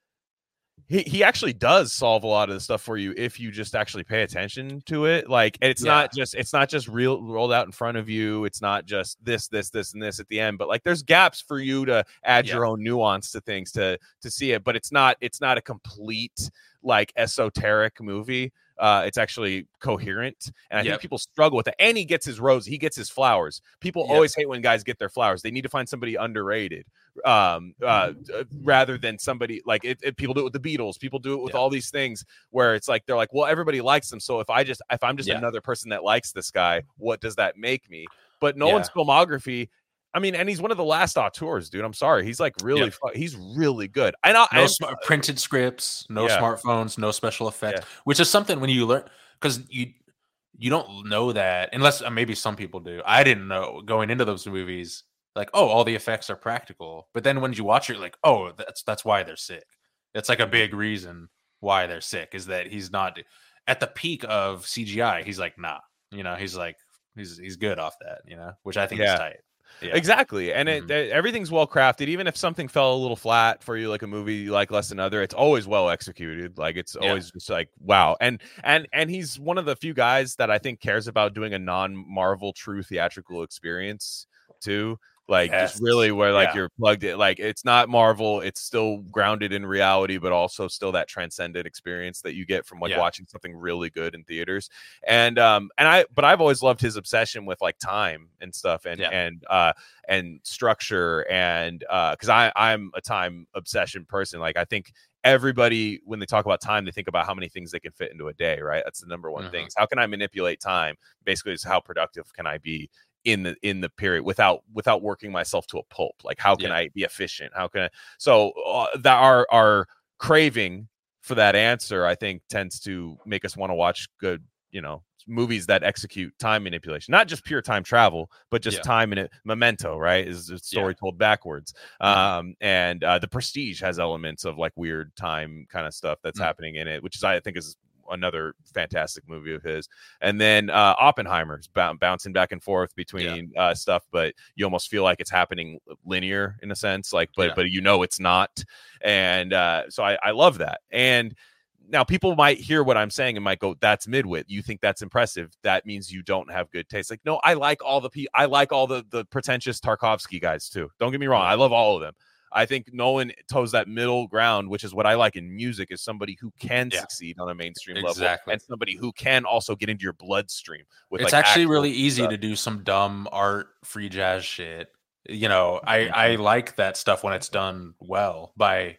S1: He he actually does solve a lot of the stuff for you if you just actually pay attention to it. Like it's yeah. not just it's not just real rolled out in front of you. It's not just this, this, this, and this at the end. But like there's gaps for you to add yeah. your own nuance to things to to see it. But it's not it's not a complete like esoteric movie. Uh, it's actually coherent, and I yep. think people struggle with it. And he gets his rose, he gets his flowers. People yep. always hate when guys get their flowers. They need to find somebody underrated, um, uh, rather than somebody like it, it, people do it with the Beatles. People do it with yep. all these things where it's like they're like, well, everybody likes them. So if I just if I'm just yeah. another person that likes this guy, what does that make me? But Nolan's yeah. filmography. I mean, and he's one of the last auteurs, dude. I'm sorry. He's like really, yep. fu- he's really good. I know.
S2: No smart, printed scripts, no yeah. smartphones, no special effects, yeah. which is something when you learn, because you you don't know that unless uh, maybe some people do. I didn't know going into those movies, like, oh, all the effects are practical. But then when you watch it, you're like, oh, that's that's why they're sick. That's like a big reason why they're sick is that he's not at the peak of C G I. He's like, nah, you know, he's like, he's he's good off that, you know, which I think yeah. is tight.
S1: Yeah. Exactly. And mm-hmm. it, it, everything's well crafted. Even if something fell a little flat for you, like a movie you like less than other, it's always well executed. Like it's yeah. always just like, wow. And, and, and he's one of the few guys that I think cares about doing a non-Marvel true theatrical experience too. Like yes. just really where like yeah. you're plugged in, like it's not Marvel, it's still grounded in reality, but also still that transcendent experience that you get from like yeah. watching something really good in theaters. And um and I but I've always loved his obsession with like time and stuff and yeah. and uh and structure and uh because I I'm a time obsession person. Like I think everybody when they talk about time, they think about how many things they can fit into a day, right? That's the number one mm-hmm. thing. How can I manipulate time? Basically, is how productive can I be in the in the period without without working myself to a pulp. Like how can yeah. I be efficient? How can I so uh, that our our craving for that answer I think tends to make us want to watch good, you know, movies that execute time manipulation, not just pure time travel, but just yeah. time in it. Memento, right, is a story yeah. told backwards. Mm-hmm. Um and uh the Prestige has elements of like weird time kind of stuff that's mm-hmm. happening in it, which is I think is another fantastic movie of his. And then uh Oppenheimer's b- bouncing back and forth between yeah. uh stuff, but you almost feel like it's happening linear in a sense, like but yeah. but you know it's not. And uh so I, I love that. And now people might hear what I'm saying and might go, that's midwit. You think that's impressive. That means you don't have good taste. Like, no, I like all the pe- I like all the the pretentious Tarkovsky guys too. Don't get me wrong. I love all of them. I think Nolan toes that middle ground, which is what I like in music, is somebody who can yeah. succeed on a mainstream exactly. level and somebody who can also get into your bloodstream. With
S2: it's
S1: like
S2: actually really easy stuff. to do some dumb art, free jazz shit. You know, I, mm-hmm. I like that stuff when it's done well by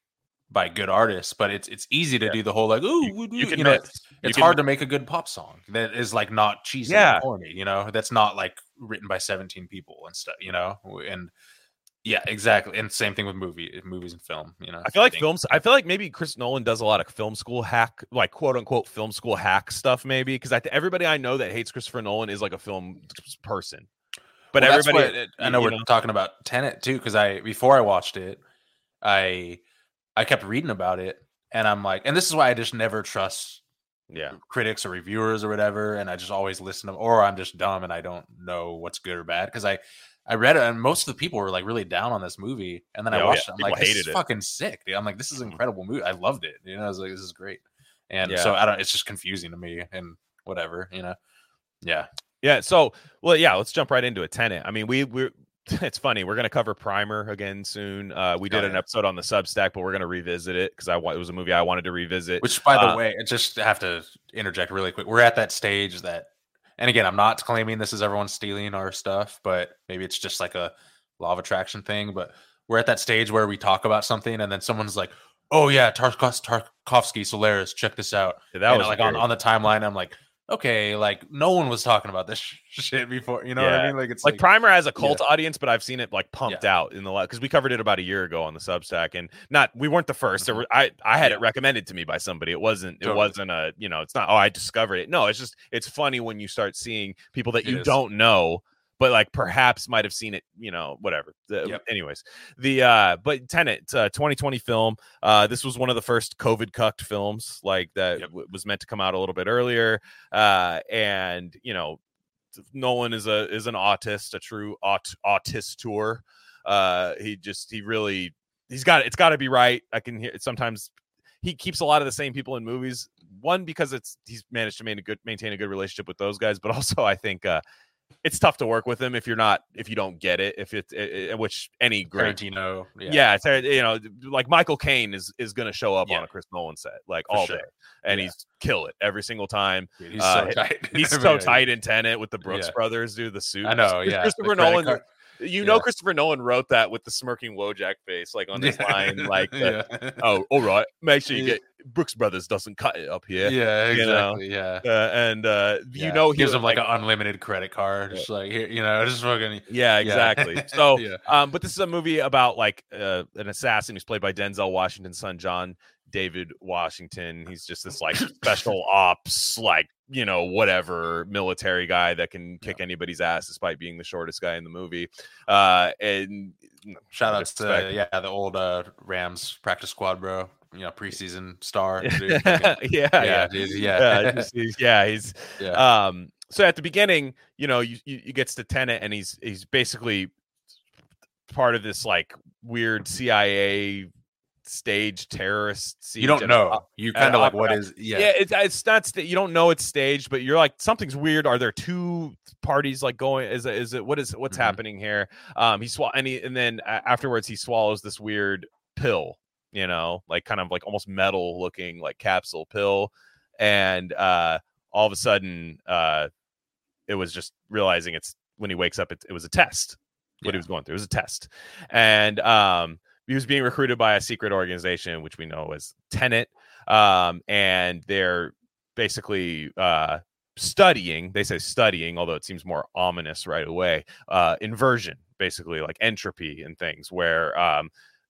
S2: by good artists, but it's it's easy to yeah. do the whole like, ooh, you, you, can you know, it's, it's hard to make a good pop song that is like not cheesy yeah. and corny, you know, that's not like written by seventeen people and stuff, you know, and yeah, exactly. And same thing with movie, movies and film. You know,
S1: I feel like I films. I feel like maybe Chris Nolan does a lot of film school hack, like quote unquote film school hack stuff. Maybe because I th- everybody I know that hates Christopher Nolan is like a film person. But well, everybody,
S2: what, I know we're know. talking about Tenet too. Because I before I watched it, I I kept reading about it, and I'm like, and this is why I just never trust
S1: yeah
S2: critics or reviewers or whatever, and I just always listen to, or I'm just dumb and I don't know what's good or bad because I. I read it, and most of the people were like really down on this movie. And then yeah, I watched yeah. it. I'm like, this is it. fucking sick, dude. I'm like, this is an incredible movie. I loved it. You know, I was like, this is great. And yeah. so I don't. It's just confusing to me, and whatever. You know, yeah,
S1: yeah. So, well, yeah. Let's jump right into a Tenet. I mean, we we're. It's funny. We're gonna cover Primer again soon. Uh, we did oh, yeah. an episode on the Substack, but we're gonna revisit it because I it was a movie I wanted to revisit.
S2: Which, by the
S1: uh,
S2: way, I just have to interject really quick. We're at that stage that and again, I'm not claiming this is everyone stealing our stuff, but maybe it's just like a law of attraction thing. But we're at that stage where we talk about something and then someo's like, oh yeah, Tarkovsky, Tarkovsky Solaris, check this out.
S1: Yeah, that
S2: and
S1: was
S2: like on, on the timeline, I'm like, okay, like no one was talking about this sh- shit before, you know
S1: yeah.
S2: what I mean? Like it's
S1: like,
S2: like
S1: Primer has a cult
S2: yeah.
S1: audience, but I've seen it like pumped
S2: yeah.
S1: out in the last, because we covered it about a year ago on the Substack, and not we weren't the first. Mm-hmm. Were, I I had yeah. it recommended to me by somebody. It wasn't it totally. wasn't a you know it's not oh I discovered it. No, it's just it's funny when you start seeing people that you don't know, but like perhaps might have seen it, you know, whatever. The, yep. Anyways, the uh, but Tenet, uh, twenty twenty film. Uh, this was one of the first COVID cucked films, like that yep. w- was meant to come out a little bit earlier. Uh, and you know, Nolan is a is an autist, a true aut autist tour. Uh, he just he really he's got it's got to be right. I can hear sometimes. He keeps a lot of the same people in movies. One, because it's he's managed to maintain a good maintain a good relationship with those guys, but also I think. Uh, It's tough to work with him if you're not if you don't get it if it's it, it, which any great
S2: Tarantino yeah,
S1: yeah it's, you know like Michael Caine is is going to show up
S2: yeah.
S1: on a Chris Nolan set like
S2: For
S1: all
S2: sure.
S1: day and
S2: yeah.
S1: he's kill it every single time.
S2: Dude, he's
S1: uh,
S2: so tight
S1: he's so tight in Tenet with the Brooks
S2: yeah.
S1: brothers do the suit.
S2: I know yeah
S1: Christopher Nolan card. You know, yeah. Christopher Nolan wrote that with the smirking Wojak face, like on this yeah. line, like, the, yeah. "Oh, all right, make sure you get Brooks Brothers doesn't cut it up here."
S2: Yeah, exactly.
S1: You know?
S2: Yeah,
S1: uh, and uh,
S2: yeah.
S1: you know, he
S2: gives him like,
S1: like
S2: an unlimited credit card, just like here, you know, just fucking.
S1: Yeah, exactly. Yeah. So,
S2: yeah.
S1: um, but this is a movie about like uh, an assassin who's played by Denzel Washington's son, John David Washington. He's just this like special ops, like, you know, whatever military guy that can kick yeah. anybody's ass despite being the shortest guy in the movie. Uh, and
S2: shout out to uh, yeah the old uh, Rams practice squad, bro. You know, preseason star. Dude.
S1: yeah, yeah,
S2: yeah, dude, yeah,
S1: yeah, just, he's, yeah. He's
S2: yeah.
S1: um. So at the beginning, you know, you, you, you gets to Tenet, and he's he's basically part of this like weird C I A stage terrorist.
S2: You don't know. Op- you kind of like what is yeah.
S1: Yeah, it's it's not st- you don't know it's staged, but you're like something's weird. Are there two parties like going? Is it is it what is what's mm-hmm. happening here? Um, he swallow and he, and then uh, afterwards he swallows this weird pill. You know, like kind of like almost metal looking like capsule pill, and uh, all of a sudden, uh, it was just realizing it's when he wakes up, it, it was a test. What yeah. he was going through it was a test, and um, he was being recruited by a secret organization, which we know as Tenet, um, and they're basically uh, studying. They say studying, although it seems more ominous right away. Uh, inversion, basically like entropy and things, where um,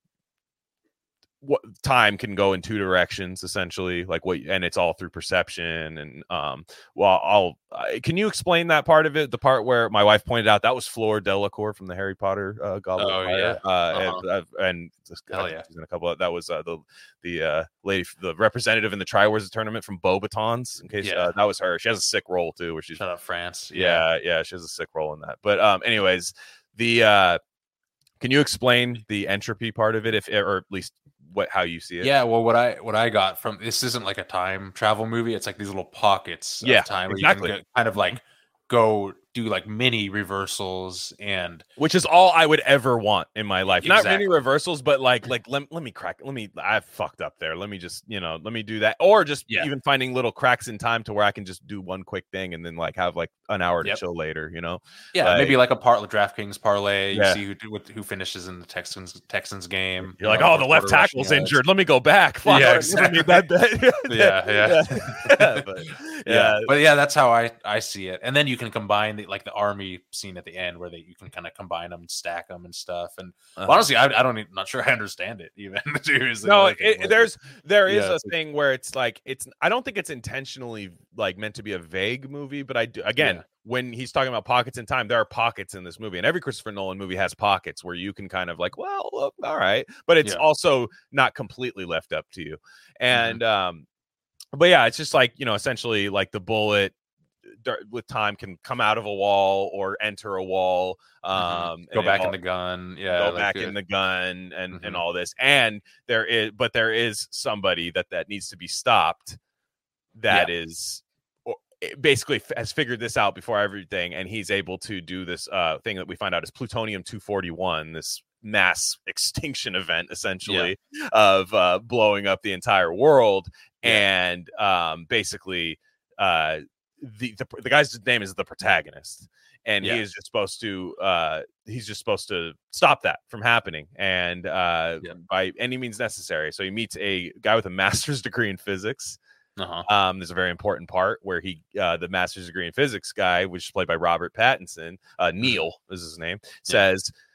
S1: what time can go in two directions essentially, like what, and it's all through perception. And um, well, I'll uh, can you explain that part of it? The part where my wife pointed out that was Fleur Delacour from the Harry Potter uh, Goblet
S2: oh,
S1: of Fire,
S2: yeah.
S1: uh,
S2: uh-huh.
S1: and, and
S2: Hell yeah.
S1: in a couple of, that was uh, the the uh, lady, the representative in the Triwars tournament from Beauxbatons. In case
S2: yeah.
S1: uh, that was her. She has a sick role too, where she's
S2: shout out France.
S1: Yeah, yeah, yeah, she has a sick role in that. But um, anyways, the uh, can you explain the entropy part of it, if or at least what how you see it?
S2: Yeah, well, what I what I got from this isn't like a time travel movie. It's like these little pockets
S1: yeah,
S2: of time
S1: exactly.
S2: where you can kind of like go do like mini reversals, and
S1: which is all I would ever want in my life.
S2: Exactly.
S1: Not mini reversals, but like like let, let me crack let me I fucked up there. Let me just, you know, let me do that. Or just
S2: yeah.
S1: even finding little cracks in time to where I can just do one quick thing and then like have like an hour to
S2: yep.
S1: chill later, you know?
S2: Yeah,
S1: like,
S2: maybe like a part DraftKings parlay. You
S1: yeah.
S2: see who who finishes in the Texans Texans game.
S1: You're you like, know, oh, the left tackle's injured. Let me go back.
S2: Fuck, yeah, exactly.
S1: that
S2: yeah, yeah.
S1: yeah. But,
S2: yeah. yeah. But yeah, that's how I, I see it. And then you can combine the like the army scene at the end where they you can kind of combine them and stack them and stuff. And uh-huh. honestly, I, I don't even, not sure I understand it even.
S1: no, it, it, there's there is
S2: yeah,
S1: a thing like, where it's like it's I don't think it's intentionally like meant to be a vague movie, but I do again. Yeah. When he's talking about pockets in time, there are pockets in this movie, and every Christopher Nolan movie has pockets where you can kind of like, well, look, all right, but it's yeah. also not completely left up to you. And mm-hmm. um, but yeah, it's just like, you know, essentially like the bullet with time can come out of a wall or enter a wall, um,
S2: mm-hmm. go back all, in the gun, yeah,
S1: go
S2: like
S1: back
S2: it.
S1: in the gun, and
S2: mm-hmm.
S1: and all this. And there is, but there is somebody that that needs to be stopped. That yeah. is. Basically has figured this out before everything, and he's able to do this uh thing that we find out is plutonium two forty-one, this mass extinction event essentially yeah. of uh blowing up the entire world. Yeah. And um basically uh the, the the guy's name is the protagonist, and
S2: yeah.
S1: he is just supposed to uh, he's just supposed to stop that from happening, and uh, yeah. by any means necessary. So he meets a guy with a master's degree in physics.
S2: Uh-huh.
S1: Um, there's a very important part where he, uh, the master's degree in physics guy, which is played by Robert Pattinson, uh, Neil is his name, says, yeah.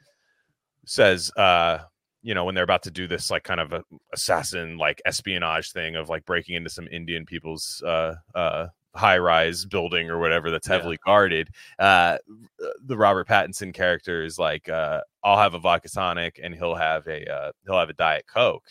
S1: says, uh, you know, when they're about to do this, like kind of a assassin, like espionage thing of like breaking into some Indian people's, uh, uh, high rise building or whatever that's heavily yeah. guarded. Uh, the Robert Pattinson character is like, uh, I'll have a vodka tonic and he'll have a, uh, he'll have a Diet Coke.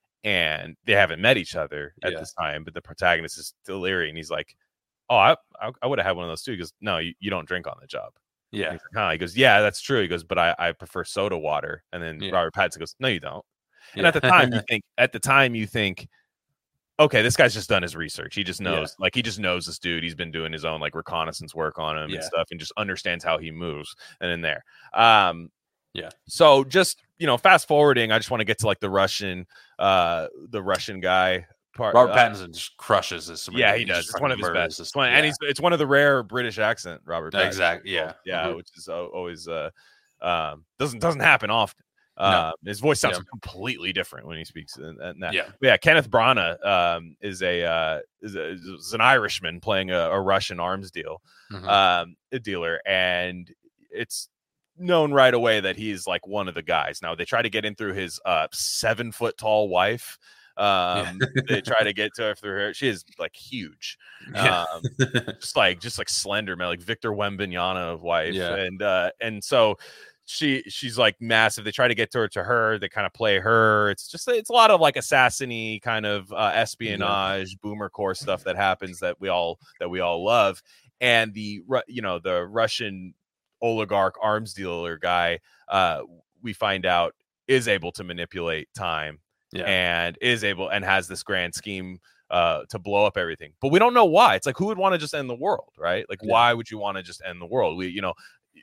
S1: And they haven't met each other at yeah. this time, but the protagonist is delirious. And he's like, oh, I I, I would have had one of those too. He goes, no, you, you don't drink on the job.
S2: Yeah.
S1: Like, huh. He goes, yeah, that's true. He goes, but I, I prefer soda water. And then yeah. Robert Pattinson goes, no, you don't. And yeah. at the time you think, at the time you think, okay, this guy's just done his research. He just knows, yeah. like he just knows this dude. He's been doing his own like reconnaissance work on him yeah. and stuff, and just understands how he moves. And in there, um,
S2: yeah.
S1: So just, you know, fast forwarding, I just want to get to like the Russian, uh, the Russian guy part.
S2: Robert
S1: uh,
S2: Pattinson just crushes this.
S1: Yeah, he, he does. It's one of his best. It's one, yeah. And he's it's one of the rare British accent Robert Pattinson.
S2: Exactly. Yeah.
S1: Yeah,
S2: mm-hmm.
S1: which is always uh, um, doesn't doesn't happen often. Uh, no. His voice sounds yeah. completely different when he speaks. In, in that.
S2: Yeah.
S1: But yeah. Kenneth Branagh um, is a uh, is, a, is an Irishman playing a, a Russian arms deal
S2: mm-hmm.
S1: um, a dealer, and it's known right away that he's like one of the guys. Now they try to get in through his uh seven foot tall wife. Um, yeah. They try to get to her through her. She is like huge,
S2: yeah.
S1: um, just like just like slender man, like Victor Wembanyama of wife.
S2: Yeah.
S1: And uh, and so she she's like massive. They try to get to her to her. They kind of play her. It's just it's a lot of like assassin-y kind of uh, espionage, yeah. boomer core stuff that happens that we all that we all love. And the you know the Russian oligarch arms dealer guy, uh, we find out is able to manipulate time
S2: yeah.
S1: and is able and has this grand scheme uh, to blow up everything. But we don't know why. It's like, who would want to just end the world, right? Like, yeah. why would you want to just end the world? We, you know,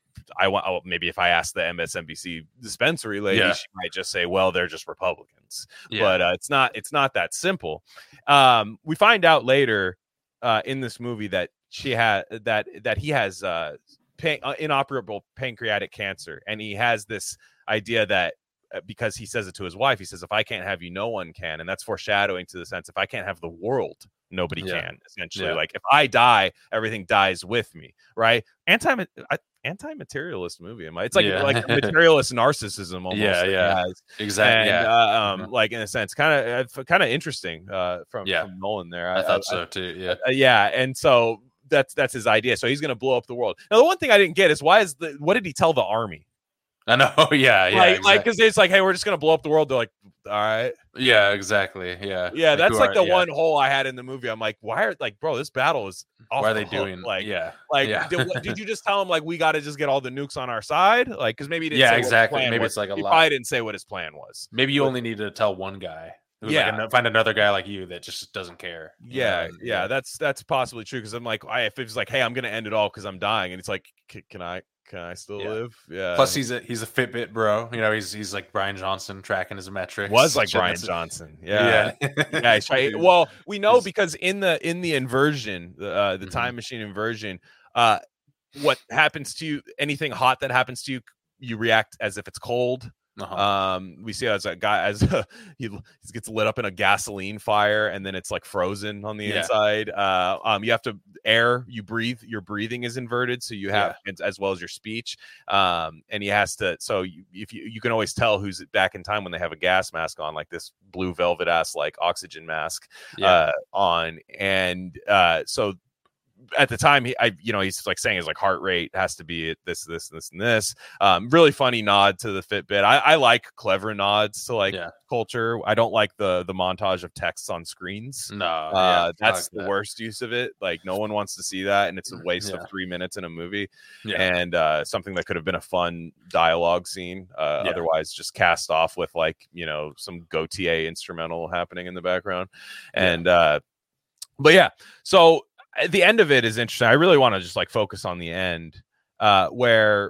S1: I want oh, maybe if I ask the M S N B C dispensary lady,
S2: yeah.
S1: she might just say, well, they're just Republicans.
S2: Yeah.
S1: But uh, it's not. It's not that simple. Um, we find out later uh, in this movie that she had that that he has. Uh, Pan- uh, inoperable pancreatic cancer, and he has this idea that uh, because he says it to his wife, he says, if I can't have you, no one can. And that's foreshadowing to the sense, if I can't have the world, nobody
S2: yeah.
S1: can, essentially.
S2: Yeah.
S1: Like if I die, everything dies with me, right? Anti I, anti-materialist movie. It's like
S2: yeah.
S1: like materialist narcissism almost.
S2: Yeah, yeah,
S1: And,
S2: exactly. Yeah.
S1: Uh, um,
S2: mm-hmm.
S1: like in a sense, kind of kind of interesting uh, from,
S2: yeah.
S1: from Nolan there.
S2: I, I thought
S1: I,
S2: so too. Yeah,
S1: uh, yeah, and so. That's that's his idea. So he's going to blow up the world. Now, the one thing I didn't get is why is the what did he tell the army?
S2: I know. Yeah, yeah.
S1: Like,
S2: exactly.
S1: like because it's like, hey, we're just going to blow up the world. They're like, all right.
S2: Yeah, exactly. Yeah,
S1: yeah.
S2: Like,
S1: that's like
S2: are,
S1: the
S2: yeah.
S1: one hole I had in the movie. I'm like, why are like, bro, this battle is. Off
S2: why are
S1: the
S2: they
S1: hook.
S2: doing?
S1: Like,
S2: yeah,
S1: like
S2: yeah.
S1: did, what, did you just tell him like we got to just get all the nukes on our side? Like, because maybe he didn't
S2: yeah,
S1: say
S2: exactly.
S1: What his plan
S2: Maybe
S1: was.
S2: it's like a
S1: he
S2: lot.
S1: probably didn't say what his plan was.
S2: Maybe you
S1: but,
S2: only need to tell one guy.
S1: Yeah,
S2: like, find another guy like you that just doesn't care.
S1: Yeah,
S2: know?
S1: yeah, that's that's possibly true. Because I'm like, I if it's like, hey, I'm gonna end it all because I'm dying, and it's like, can I can I still
S2: yeah.
S1: live? Yeah.
S2: Plus, he's a he's a Fitbit bro. You know, he's he's like Brian Johnson tracking his metrics.
S1: Was like Brian Johnson. Yeah,
S2: yeah.
S1: yeah. He's trying, well, we know because in the in the inversion, uh, the mm-hmm. time machine inversion, uh, what happens to you? Anything hot that happens to you, you react as if it's cold.
S2: Uh-huh.
S1: Um, we see as a guy as uh, he, he gets lit up in a gasoline fire, and then it's like frozen on the
S2: yeah.
S1: inside. Uh, um, you have to air, you breathe, your breathing is inverted, so you have yeah. as well as your speech. Um, and he has to. So you, if you you can always tell who's back in time when they have a gas mask on, like this blue velvet ass like oxygen mask
S2: yeah.
S1: uh, on, and uh, so. At the time, he, I, you know, he's like saying his like heart rate has to be at this, this, this, and this. Um, really funny nod to the Fitbit. I, I like clever nods to like
S2: yeah.
S1: culture. I don't like the the montage of texts on screens.
S2: No,
S1: uh,
S2: yeah,
S1: that's
S2: like
S1: the
S2: that.
S1: worst use of it. Like no one wants to see that, and it's a waste
S2: yeah.
S1: of three minutes in a movie.
S2: Yeah.
S1: And uh, something that could have been a fun dialogue scene. Uh,
S2: yeah.
S1: Otherwise, just cast off with like you know some Gautier instrumental happening in the background, and
S2: yeah.
S1: uh, but yeah, so. The end of it is interesting. I really want to just like focus on the end, uh, where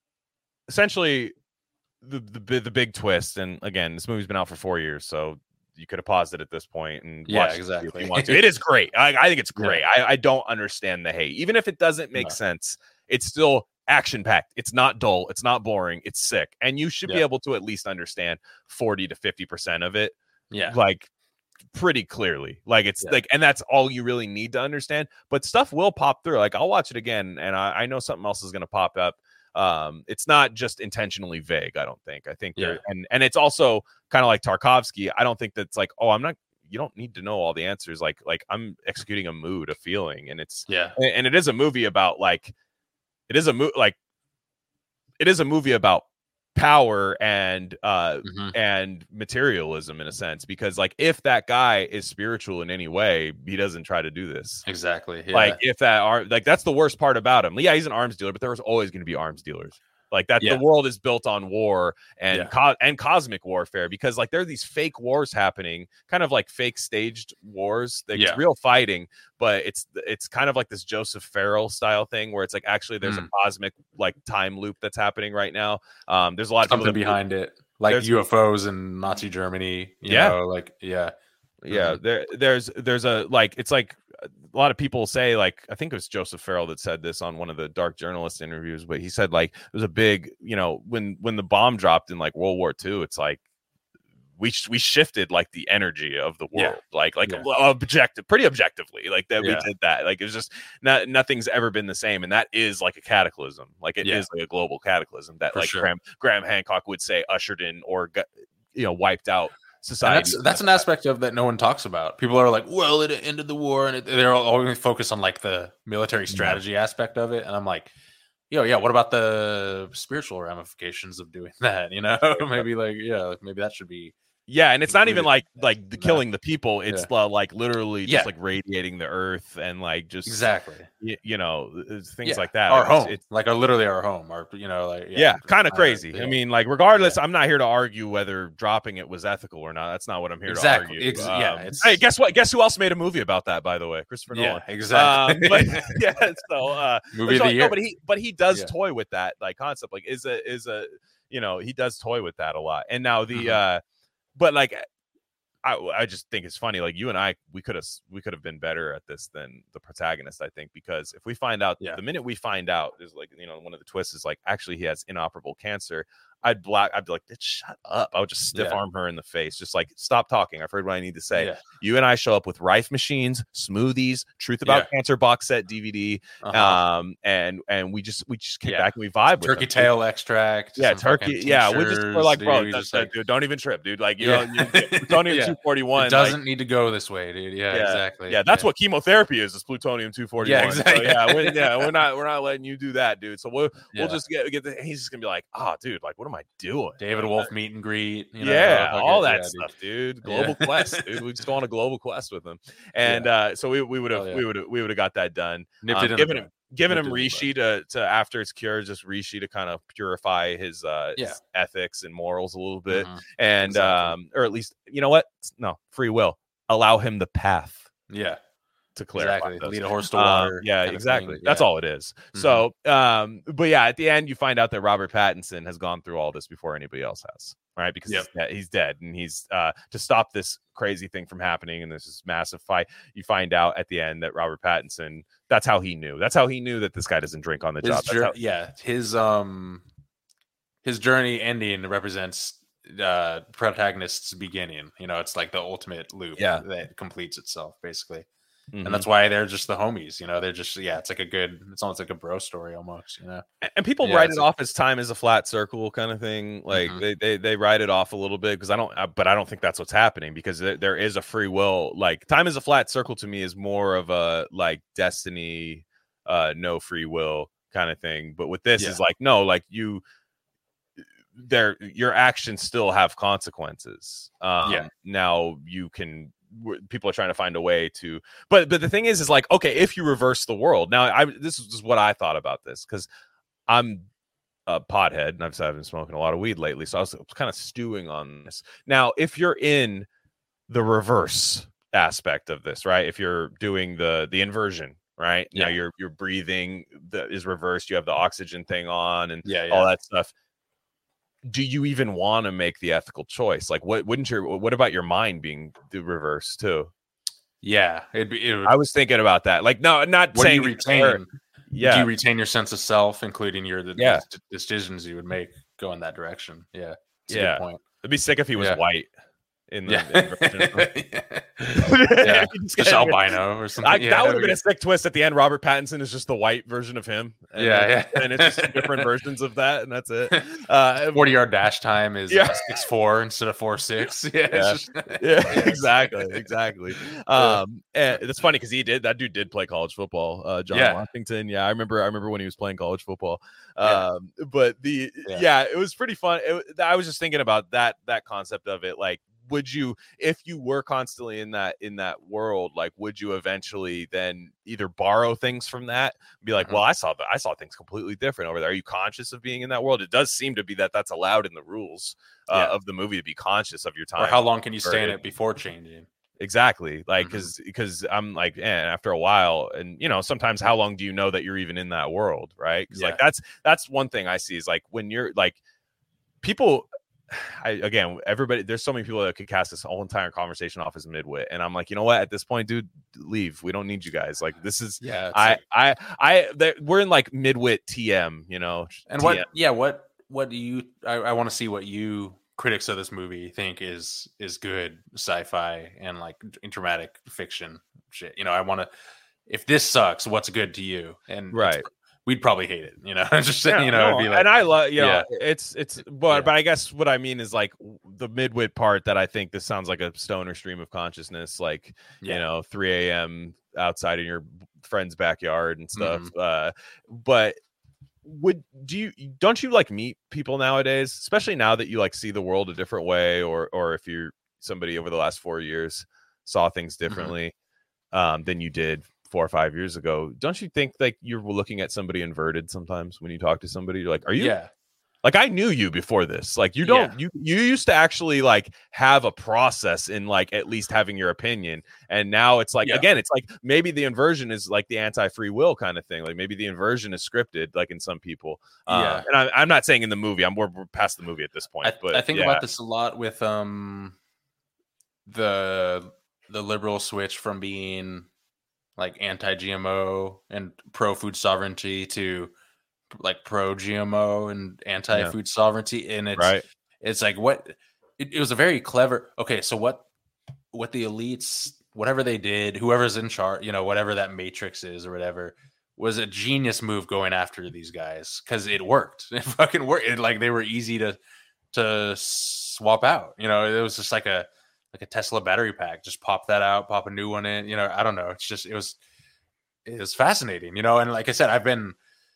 S1: essentially the, the the big twist. And again, this movie's been out for four years, so you could have paused it at this point and
S2: yeah,
S1: watched
S2: exactly.
S1: it if you want to. It is great. I, I think it's great.
S2: Yeah.
S1: I, I don't understand the hate, even if it doesn't make
S2: no.
S1: sense. It's still action packed. It's not dull. It's not boring. It's sick, and you should
S2: yeah.
S1: be able to at least understand forty to fifty percent of it.
S2: Yeah,
S1: like pretty clearly. Like it's
S2: yeah.
S1: like, and that's all you really need to understand. But stuff will pop through. Like I'll watch it again, and I, I know something else is going to pop up. Um, it's not just intentionally vague. I don't think. I think,
S2: yeah.
S1: and and it's also kind of like Tarkovsky. I don't think that's like, oh, I'm not. You don't need to know all the answers. Like like I'm executing a mood, a feeling, and it's
S2: yeah.
S1: And, and it is a movie about like, it is a movie like, it is a movie about power and uh mm-hmm. and materialism in a sense, because like if that guy is spiritual in any way, he doesn't try to do this.
S2: Exactly. Yeah.
S1: Like if that are like that's the worst part about him. Yeah, he's an arms dealer, but there was always going to be arms dealers. Like that,
S2: yeah.
S1: the world is built on war and
S2: yeah.
S1: co- and cosmic warfare, because like there are these fake wars happening, kind of like fake staged wars. Like,
S2: yeah.
S1: It's real fighting, but it's it's kind of like this Joseph Farrell style thing where it's like actually there's mm. a cosmic like time loop that's happening right now. Um, there's a lot of
S2: something
S1: people
S2: behind it, like there's, U F Os in Nazi Germany. You
S1: yeah,
S2: know, like yeah,
S1: yeah. Mm-hmm. There there's there's a like it's like. A lot of people say, like, I think it was Joseph Farrell that said this on one of the Dark Journalist interviews, but he said like there's a big, you know, when when the bomb dropped in like World War Two, it's like we we shifted like the energy of the world, yeah. like like yeah. objective, pretty objectively, like that yeah. we did that. Like it's just not nothing's ever been the same, and that is like a cataclysm. Like it yeah. is like a global cataclysm that
S2: For
S1: like
S2: sure.
S1: Graham Graham Hancock would say ushered in or you know wiped out society.
S2: That's, that's an aspect of that no one talks about. People are like, well, it ended the war, and it, they're always focused on like the military strategy yeah. aspect of it. And I'm like, yo, yeah, what about the spiritual ramifications of doing that? You know, maybe like, yeah, like maybe that should be.
S1: Yeah, and it's not even like like the killing the people. It's yeah. uh, like literally just
S2: yeah.
S1: like radiating the earth and like just
S2: exactly,
S1: you, you know, things
S2: yeah.
S1: like that.
S2: Our
S1: it's,
S2: home,
S1: it's
S2: like our literally our home, our you know, like
S1: yeah, yeah kind of crazy.
S2: yeah.
S1: I mean, like regardless, yeah. I'm not here to argue whether dropping it was ethical or not. That's not what I'm here
S2: exactly.
S1: to argue.
S2: Ex-
S1: um,
S2: yeah, it's...
S1: hey, guess what? Guess who else made a movie about that? By the way, Christopher
S2: yeah,
S1: Nolan.
S2: Exactly.
S1: Um, but, yeah, so uh,
S2: movie
S1: so,
S2: of the year.
S1: No, but he but he does
S2: yeah.
S1: toy with that like concept. Like is a is a you know he does toy with that a lot. And now the mm-hmm. uh, but like. I, I just think it's funny. Like you and I, we could have we could have been better at this than the protagonist. I think because if we find out,
S2: yeah.
S1: the minute we find out, is like you know one of the twists is like actually he has inoperable cancer. I'd black. I'd be like, shut up. I would just stiff
S2: yeah.
S1: arm her in the face, just like stop talking. I've heard what I need to say.
S2: Yeah.
S1: You and I show up with Rife machines, smoothies, Truth About
S2: yeah.
S1: Cancer box set D V D, uh-huh. um, and and we just we just kick
S2: yeah.
S1: back and we vibe.
S2: Turkey
S1: with
S2: tail extract.
S1: Yeah, turkey. Yeah, we just we're like, bro,
S2: dude,
S1: that,
S2: just
S1: that,
S2: like,
S1: dude, don't even trip, dude. Like you
S2: yeah.
S1: know, plutonium two forty-one
S2: it doesn't
S1: like,
S2: need to go this way, dude. Yeah,
S1: yeah
S2: exactly.
S1: Yeah, that's
S2: yeah.
S1: what chemotherapy is. Is plutonium two forty-one.
S2: Yeah, exactly.
S1: So, yeah, we're, yeah, we're not we're not letting you do that, dude. So we'll
S2: yeah.
S1: we'll just get get. The, he's just gonna be like, oh, dude, like, what am I doing?
S2: David
S1: like,
S2: Wolf
S1: I,
S2: meet and greet. You know,
S1: yeah,
S2: like
S1: all
S2: it,
S1: that
S2: yeah,
S1: stuff,
S2: dude.
S1: dude. Global
S2: yeah.
S1: quest, dude. We just go on a global quest with him, and
S2: yeah.
S1: uh, so we we would have
S2: yeah.
S1: we would we would have got that done.
S2: Nipped
S1: um,
S2: it in
S1: given
S2: the
S1: him giving
S2: Nipped
S1: him
S2: it in
S1: Rishi to to after it's cured, just Rishi to kind of purify his uh
S2: yeah.
S1: his ethics and morals a little bit,
S2: mm-hmm.
S1: and
S2: exactly.
S1: um, or at least you know what? No, free will. Allow him the path.
S2: Yeah.
S1: To clarify,
S2: exactly. Lead a horse to water.
S1: Um, yeah, exactly.
S2: Yeah.
S1: That's all it is. Mm-hmm. So, um, but yeah, at the end, you find out that Robert Pattinson has gone through all this before anybody else has, right? Because yep. he's, dead, he's dead, and he's uh, to stop this crazy thing from happening, and there's this massive fight. You find out at the end that Robert Pattinson. That's how he knew. That's how he knew that this guy doesn't drink on the
S2: his
S1: job.
S2: Jour-
S1: how-
S2: yeah, his um, his journey ending represents uh protagonist's beginning. You know, it's like the ultimate loop.
S1: Yeah.
S2: that completes itself basically.
S1: Mm-hmm.
S2: And that's why they're just the homies, you know. They're just yeah. It's like a good. It's almost like a bro story, almost, you know.
S1: And people
S2: yeah,
S1: write it
S2: like,
S1: off as time as a flat circle kind of thing. Like mm-hmm. they, they they write it off a little bit because I don't. But I don't think that's what's happening because there, there is a free will. Like time as a flat circle to me is more of a like destiny, uh, no free will kind of thing. But with this
S2: yeah.
S1: is like no, like you. There, your actions still have consequences. Um,
S2: yeah.
S1: Now you can. People are trying to find a way to, but but the thing is, is like okay, if you reverse the world. Now, I this is just what I thought about this because I'm a pothead and I've, I've been smoking a lot of weed lately, so I was, I was kind of stewing on this. Now, if you're in the reverse aspect of this, right? If you're doing the the inversion, right?
S2: Yeah.
S1: Now you're you're breathing that is reversed. You have the oxygen thing on and
S2: yeah, yeah.
S1: all that stuff. do you even want to make the ethical choice? Like, what wouldn't your what about your mind being the reverse too?
S2: Yeah, it'd be, it would,
S1: I was thinking about that. Like, no, not
S2: what
S1: saying
S2: do you retain.
S1: Yeah,
S2: do you retain your sense of self, including your the
S1: yeah.
S2: decisions you would make go in that direction? Yeah,
S1: it's yeah. A good point. It'd be sick if he was
S2: yeah.
S1: white. In the,
S2: yeah, in yeah. just albino or something.
S1: I,
S2: yeah,
S1: that would have been a sick twist at the end. Robert Pattinson is just the white version of him. And,
S2: yeah, yeah,
S1: and it's just different versions of that, and that's it. Uh,
S2: Forty yard dash time is
S1: yeah.
S2: uh, six four instead of four six. Yeah,
S1: yeah,
S2: just,
S1: yeah exactly, exactly. Um, and it's funny because he did that dude did play college football. Uh, John
S2: yeah.
S1: Washington. Yeah, I remember. I remember when he was playing college football.
S2: Yeah.
S1: Um, but the yeah. yeah, it was pretty fun. It, I was just thinking about that that concept of it, like. Would you, if you were constantly in that in that world, like, would you eventually then either borrow things from that, be like, mm-hmm. well, I saw that I saw things completely different over there. Are you conscious of being in that world? It does seem to be that that's allowed in the rules uh, yeah. of the movie to be conscious of your time.
S2: Or how long can you stay in it before changing?
S1: Exactly, like because mm-hmm. because I'm like, eh, after a while, and you know, sometimes how long do you know that you're even in that world, right? Because yeah. like that's that's one thing I see is like when you're like people. I, again, everybody, there's so many people that could cast this whole entire conversation off as midwit, and I'm like, you know what? At this point, dude, leave. We don't need you guys. Like, this is,
S2: yeah.
S1: I,
S2: like,
S1: I, I, I we're in like midwit T M, you know.
S2: And
S1: T M.
S2: what, yeah, what, what do you? I, I want to see what you critics of this movie think is is good sci-fi and like dramatic fiction shit. You know, I want to. If this sucks, what's good to you? And
S1: right.
S2: We'd probably hate it, you know. Just
S1: yeah,
S2: you know,
S1: no,
S2: it'd be like,
S1: and I love, you know,
S2: yeah.
S1: it's it's, but
S2: yeah.
S1: but I guess what I mean is like the midwit part that I think this sounds like a stoner stream of consciousness, like yeah. you know, three a.m. outside in your friend's backyard and stuff. Mm-hmm. Uh, but would do you don't you like meet people nowadays, especially now that you like see the world a different way, or or if you're somebody over the last four years saw things differently mm-hmm. um, than you did four or five years ago, don't you think like you're looking at somebody inverted sometimes when you talk to somebody? You're like, are you
S2: yeah
S1: like I knew you before this, like you don't yeah. you you used to actually like have a process in like at least having your opinion, and now it's like yeah. again it's like maybe the inversion is like the anti-free will kind of thing, like maybe the inversion is scripted like in some people.
S2: Yeah
S1: uh, and I, I'm not saying in the movie, I'm we're, we're past the movie at this point.
S2: I,
S1: but
S2: I think
S1: yeah.
S2: about this a lot with um the the liberal switch from being like anti-G M O and pro-food sovereignty to like pro-G M O and anti-food yeah. sovereignty. And it's
S1: right.
S2: it's like what it, it was a very clever. Okay, so what what the elites, whatever they did, whoever's in charge, you know, whatever that matrix is or whatever, was a genius move going after these guys because it worked. It fucking worked. It, like they were easy to to swap out. You know, it was just like a like a Tesla battery pack. Just pop that out, pop a new one in. You know, I don't know. It's just it was it was fascinating. You know, and like I said, I've been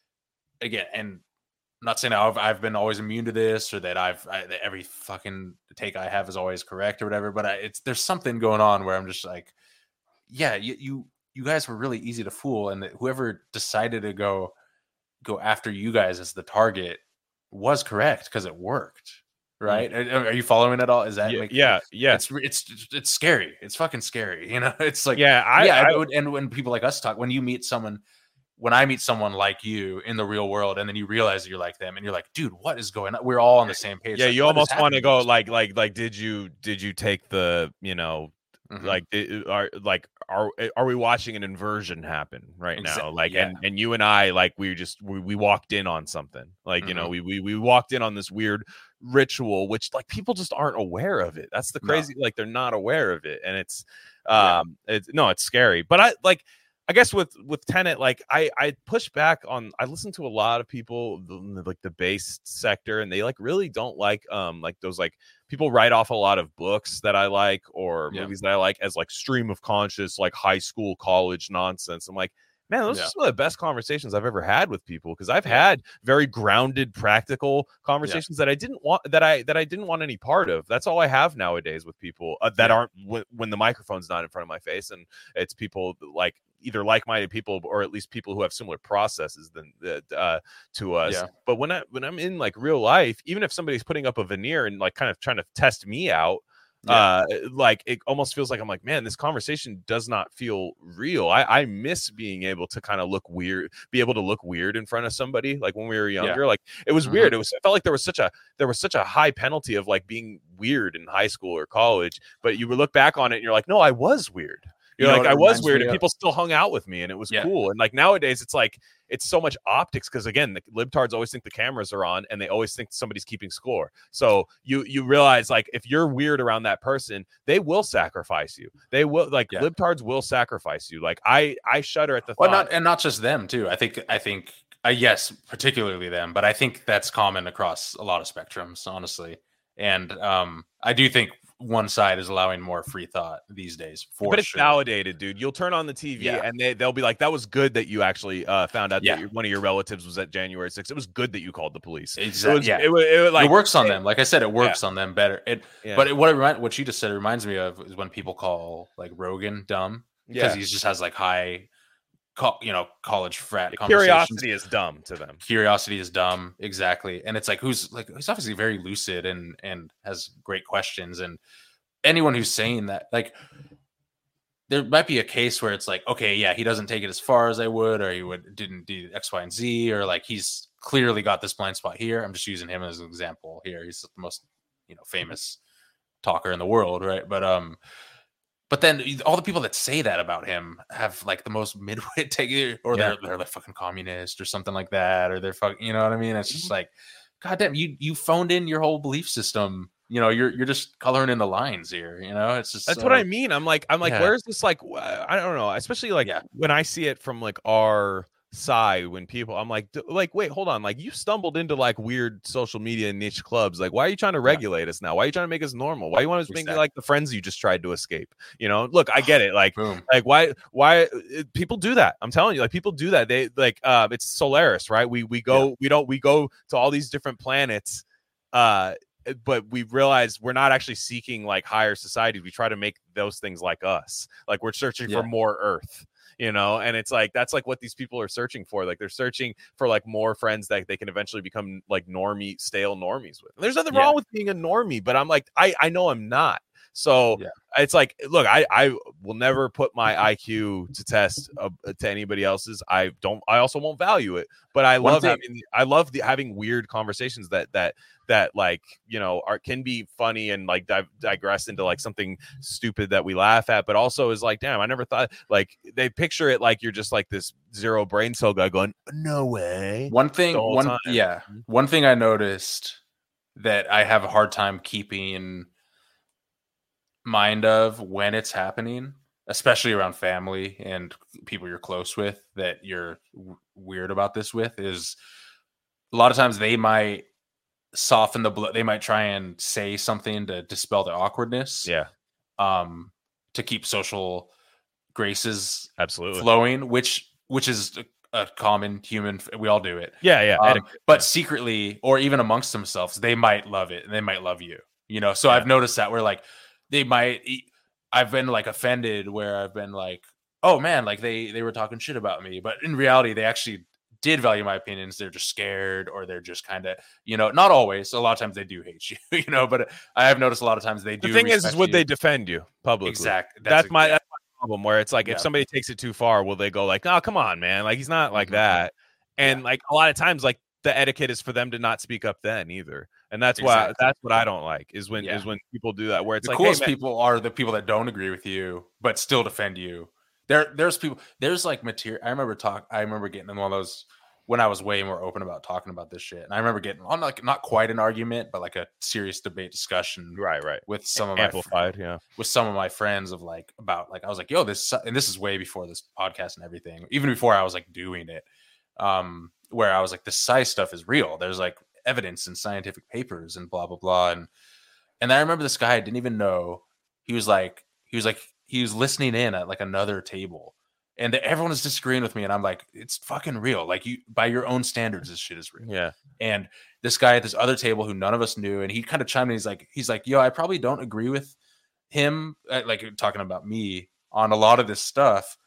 S2: again, and I'm not saying I've I've been always immune to this or that I've I, that every fucking take I have is always correct or whatever. But I, it's there's something going on where I'm just like, yeah, you you you guys were really easy to fool, and that whoever decided to go go after you guys as the target was correct because it worked. Right? Mm-hmm. Are, are you following it all? Is that
S1: yeah,
S2: make,
S1: yeah, yeah?
S2: It's it's it's scary. It's fucking scary. You know, it's like
S1: yeah, I,
S2: yeah.
S1: I,
S2: I would, and when people like us talk, when you meet someone, when I meet someone like you in the real world, and then you realize that you're like them, and you're like, dude, what is going on? We're all on the same page.
S1: Yeah,
S2: like,
S1: you almost want to go like like like did you did you take the you know mm-hmm. like are like are are we watching an inversion happen right
S2: exactly.
S1: now? Like
S2: yeah.
S1: and and you and I like we just we, we walked in on something like mm-hmm. you know we we we walked in on this weird ritual which like people just aren't aware of it. That's the crazy no. like they're not aware of it, and it's um yeah. it's no it's scary. But I like I guess with with Tenet, like I I push back on. I listen to a lot of people like the base sector, and they like really don't like um like those like people write off a lot of books that I like or yeah. movies that I like as like stream of conscious like high school college nonsense. I'm like, man, those yeah. are some of the best conversations I've ever had with people because I've yeah. had very grounded, practical conversations yeah. that I didn't want that I that I didn't want any part of. That's all I have nowadays with people uh, that yeah. aren't w- when the microphone's not in front of my face, and it's people like either like-minded people or at least people who have similar processes than uh, to us.
S2: Yeah.
S1: But when I when I'm in like real life, even if somebody's putting up a veneer and like kind of trying to test me out. Yeah. Uh, like it almost feels like I'm like, man, this conversation does not feel real. I, I miss being able to kind of look weird, be able to look weird in front of somebody. Like when we were younger, yeah. like it was mm-hmm. weird. It was, it felt like there was such a, there was such a high penalty of like being weird in high school or college, but you would look back on it and you're like, no, I was weird. You're you know like, I was weird and people still hung out with me and it was yeah. cool. And like nowadays it's like, it's so much optics because again, the libtards always think the cameras are on and they always think somebody's keeping score. So you you realize like if you're weird around that person, they will sacrifice you. They will like yeah. libtards will sacrifice you. Like I I shudder at the
S2: well,
S1: thought.
S2: Not, and not just them too. I think I think uh, yes, particularly them, but I think that's common across a lot of spectrums, honestly. And um, I do think one side is allowing more free thought these days. For
S1: but it's
S2: sure.
S1: validated, dude. You'll turn on the T V yeah. and they, they'll be like, that was good that you actually uh, found out yeah. that your, one of your relatives was at January sixth. It was good that you called the police.
S2: Exactly.
S1: It, was,
S2: yeah.
S1: it, it, it, like,
S2: it works on
S1: it,
S2: them. Like I said, it works
S1: yeah.
S2: on them better. It, yeah. But it, what, it remind, what you just said reminds me of is when people call like Rogan dumb because yeah. he just has like high, co- you know, college frat conversations.
S1: Curiosity is dumb to them.
S2: Curiosity is dumb. Exactly. And it's like, who's like, he's obviously very lucid and, and has great questions. And anyone who's saying that, like, there might be a case where it's like, okay, yeah, he doesn't take it as far as I would, or he would didn't do X, Y, and Z, or like he's clearly got this blind spot here. I'm just using him as an example here. He's the most, you know, famous talker in the world, right? But um, but then all the people that say that about him have like the most midwit take, or yeah. they're they're like fucking communist or something like that, or they're fucking, you know what I mean? It's just like, goddamn, you you phoned in your whole belief system. You know, you're you're just coloring in the lines here. You know, it's just
S1: that's
S2: so,
S1: what I mean. I'm like, I'm like,
S2: yeah.
S1: where's this? Like, I don't know. Especially like yeah. when I see it from like our side, when people, I'm like, like, wait, hold on. Like, you stumbled into like weird social media niche clubs. Like, why are you trying to regulate yeah. us now? Why are you trying to make us normal? Why do you want us to make me like the friends you just tried to escape? You know, look, I get it. Like, Boom. like why, why people do that? I'm telling you, like people do that. They like, uh, it's Solaris, right? We we go, yeah. we don't, we go to all these different planets. Uh. But we realize we're not actually seeking like higher societies. We try to make those things like us. Like we're searching yeah. for more Earth, you know? And it's like, that's like what these people are searching for. Like they're searching for like more friends that they can eventually become like normie, stale normies with. And there's nothing yeah. wrong with being a normie, but I'm like, I, I know I'm not. So yeah. it's like, look, I, I will never put my I Q to test uh, to anybody else's. I don't, I also won't value it, but I One love thing- having, I love the, having weird conversations that, that, that like, you know, are, can be funny and like di- digress into like something stupid that we laugh at, but also is like, damn, I never thought, like they picture it like you're just like this zero brain cell guy going, no way.
S2: One thing, one, time. yeah. One thing I noticed that I have a hard time keeping mind of when it's happening, especially around family and people you're close with that you're w- weird about this with, is a lot of times they might soften the blow. They might try and say something to dispel the awkwardness.
S1: Yeah.
S2: Um, to keep social graces
S1: absolutely
S2: flowing, which which is a, a common human. We all do it.
S1: Yeah, yeah.
S2: Um, but secretly, or even amongst themselves, they might love it and they might love you. You know. So yeah. I've noticed that where like they might. I've been like offended where I've been like, oh man, like they they were talking shit about me, but in reality, they actually did value my opinions. They're just scared, or they're just kind of, you know, not always. A lot of times they do hate you, you know, but I have noticed a lot of times they do.
S1: The thing is, is would you. They defend you publicly?
S2: Exactly.
S1: That's, that's my that's my problem. Where it's like, yeah. if somebody takes it too far, will they go like, oh, come on, man, like he's not like mm-hmm. that. And yeah. like a lot of times, like the etiquette is for them to not speak up then either. And that's exactly. why that's what I don't like is when yeah. is when people do that. Where it's
S2: the
S1: like,
S2: coolest
S1: hey,
S2: people are the people that don't agree with you but still defend you. There, there's people. There's like material. I remember talk. I remember getting in one of those. When I was way more open about talking about this shit. And I remember getting on like not quite an argument, but like a serious debate discussion.
S1: Right, right.
S2: With some of
S1: Amplified,
S2: my
S1: yeah.
S2: With some of my friends of like about like I was like, yo, this and this is way before this podcast and everything. Even before I was like doing it. Um, where I was like, this size stuff is real. There's like evidence in scientific papers and blah blah blah. And and I remember this guy I didn't even know. He was like, he was like, he was listening in at like another table. And everyone is disagreeing with me, and I'm like, it's fucking real. Like you, by your own standards, this shit is real.
S1: Yeah.
S2: And this guy at this other table who none of us knew, and he kind of chimed in. He's like, he's like, yo, I probably don't agree with him, like talking about me on a lot of this stuff,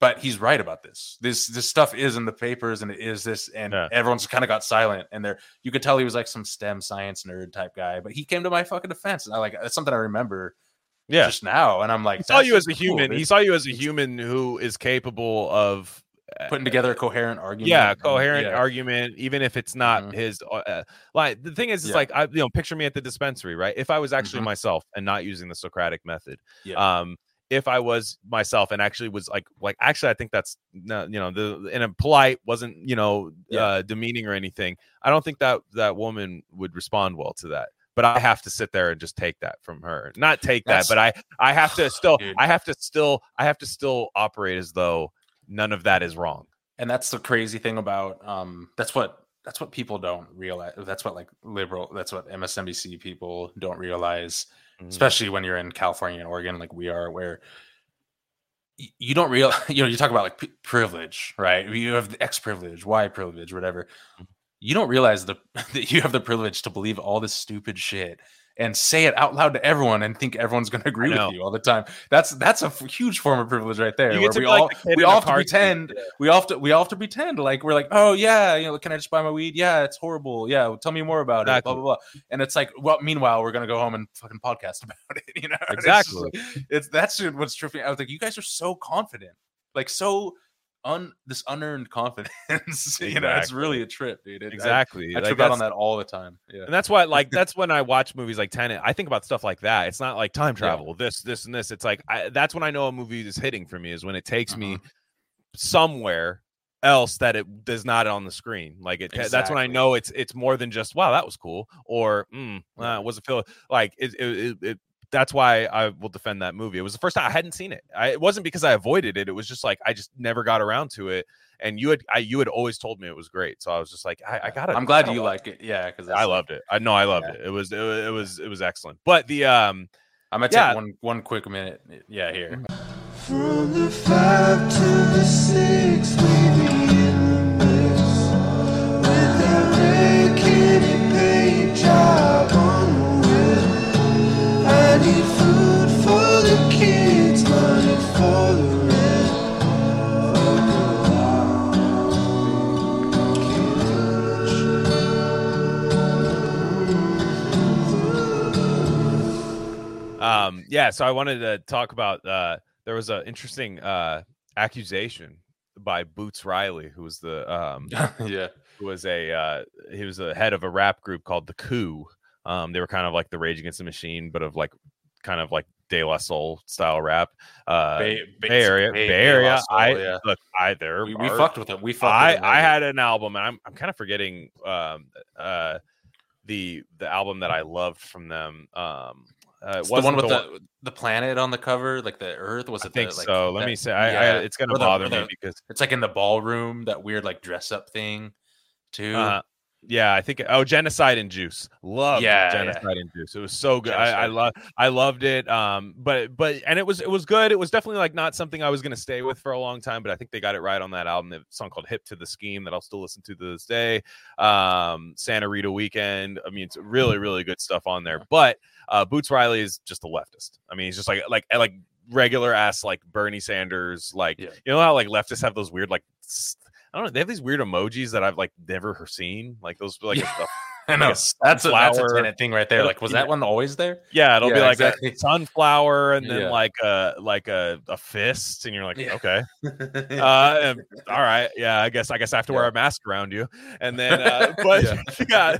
S2: but he's right about this. This this stuff is in the papers, and it is this, and yeah. everyone's kind of got silent. And there, you could tell he was like some STEM science nerd type guy, but he came to my fucking defense. And I like that's something I remember. Yeah. Just now, and I'm like,
S1: he saw you as a human. Cool, he saw you as a human who is capable of
S2: putting together a coherent argument.
S1: Yeah, coherent yeah. argument, even if it's not mm-hmm. his. Uh, like the thing is, it's yeah. like I, you know, picture me at the dispensary, right? If I was actually mm-hmm. myself and not using the Socratic method, yeah. um, if I was myself and actually was like, like actually, I think that's not, you know, the in a polite, wasn't you know, yeah. uh, demeaning or anything. I don't think that that woman would respond well to that. But I have to sit there and just take that from her. Not take That's, that, but I, I have to still, dude. I have to still, I have to still operate as though none of that is wrong.
S2: And that's the crazy thing about, um, that's what, that's what people don't realize. That's what like liberal, that's what M S N B C people don't realize, mm-hmm. especially when you're in California and Oregon, like we are, where y- you don't realize, you know, you talk about like p- privilege, right? You have the X privilege, Y privilege, whatever. Mm-hmm. You don't realize the, that you have the privilege to believe all this stupid shit and say it out loud to everyone and think everyone's going to agree with you all the time. That's that's a f- huge form of privilege right there. Where we all like we all have to pretend yeah. we all have to we all have to pretend like we're like, oh yeah, you know, can I just buy my weed? Yeah, it's horrible. Yeah, tell me more about exactly. it. Blah blah blah. And it's like, well, meanwhile, we're gonna go home and fucking podcast about it. You know,
S1: exactly.
S2: It's, just, it's that's what's tripping. I was like, you guys are so confident, like so. Un this unearned confidence, exactly. you know, it's really a trip, dude. It,
S1: exactly,
S2: I, I like trip out on that all the time. Yeah,
S1: and that's why, like, that's when I watch movies like Tenet. I think about stuff like that. It's not like time travel, yeah. this, this, and this. It's like I, that's when I know a movie is hitting for me. Is when it takes uh-huh. me somewhere else that it is not on the screen. Like it, exactly. that's when I know it's it's more than just wow, that was cool, or mm, uh, was it feel like it, it, it, it that's why I will defend that movie. It was the first time I hadn't seen it. I, it wasn't because I avoided it. It was just like I just never got around to it. And you had I, you had always told me it was great, so I was just like, I, I gotta.
S2: I'm glad you like it. it. Yeah, because
S1: I loved it. I know I loved yeah. it. It was it, it was it was excellent. But the um,
S2: I'm gonna yeah. take one one quick minute. Yeah, here.
S3: From the five to the six, we begin the mix with that red candy paint job on the whip. I need food for the kids, money for the rent.
S1: Um, yeah, so I wanted to talk about uh, there was an interesting uh, accusation by Boots Riley, who was the um,
S2: yeah,
S1: who was a uh, he was the head of a rap group called The Coup. Um, they were kind of like the Rage Against the Machine, but of like kind of like De La Soul style rap. Uh, Bay, Bay, Bay Area, Bay, Bay Area. Soul, I yeah. look, I there
S2: we, we fucked with it. We fucked.
S1: I
S2: with it
S1: I had an album, and I'm I'm kind of forgetting um uh the the album that I loved from them. Um.
S2: Uh, it the one with the, the the planet on the cover, like the Earth. Was it?
S1: I think
S2: the, like,
S1: so. Let
S2: that,
S1: me say, I, yeah. I, it's gonna or bother the, me because
S2: it's like in the ballroom, that weird like dress up thing, too.
S1: Uh, yeah, I think. Oh, Genocide and Juice. Love yeah, Genocide yeah. and Juice. It was so good. I, I love. I loved it. Um, but but and it was it was good. It was definitely like not something I was gonna stay with for a long time. But I think they got it right on that album. The song called "Hip to the Scheme" that I'll still listen to to this day. Um, Santa Rita Weekend. I mean, it's really really good stuff on there. But uh, Boots Riley is just a leftist. I mean, he's just like like like regular ass like Bernie Sanders. Like yeah. you know how like leftists have those weird like. St- I don't know. They have these weird emojis that I've like never seen. Like those, like
S2: yeah.
S1: a,
S2: I know like a that's a that's a Tenet thing right there. Like, was that one always there?
S1: Yeah, it'll yeah, be like exactly. a sunflower and then yeah. like a like a, a fist, and you're like, yeah. okay, uh, and, all right, yeah. I guess I guess I have to yeah. wear a mask around you, and then uh, but yeah,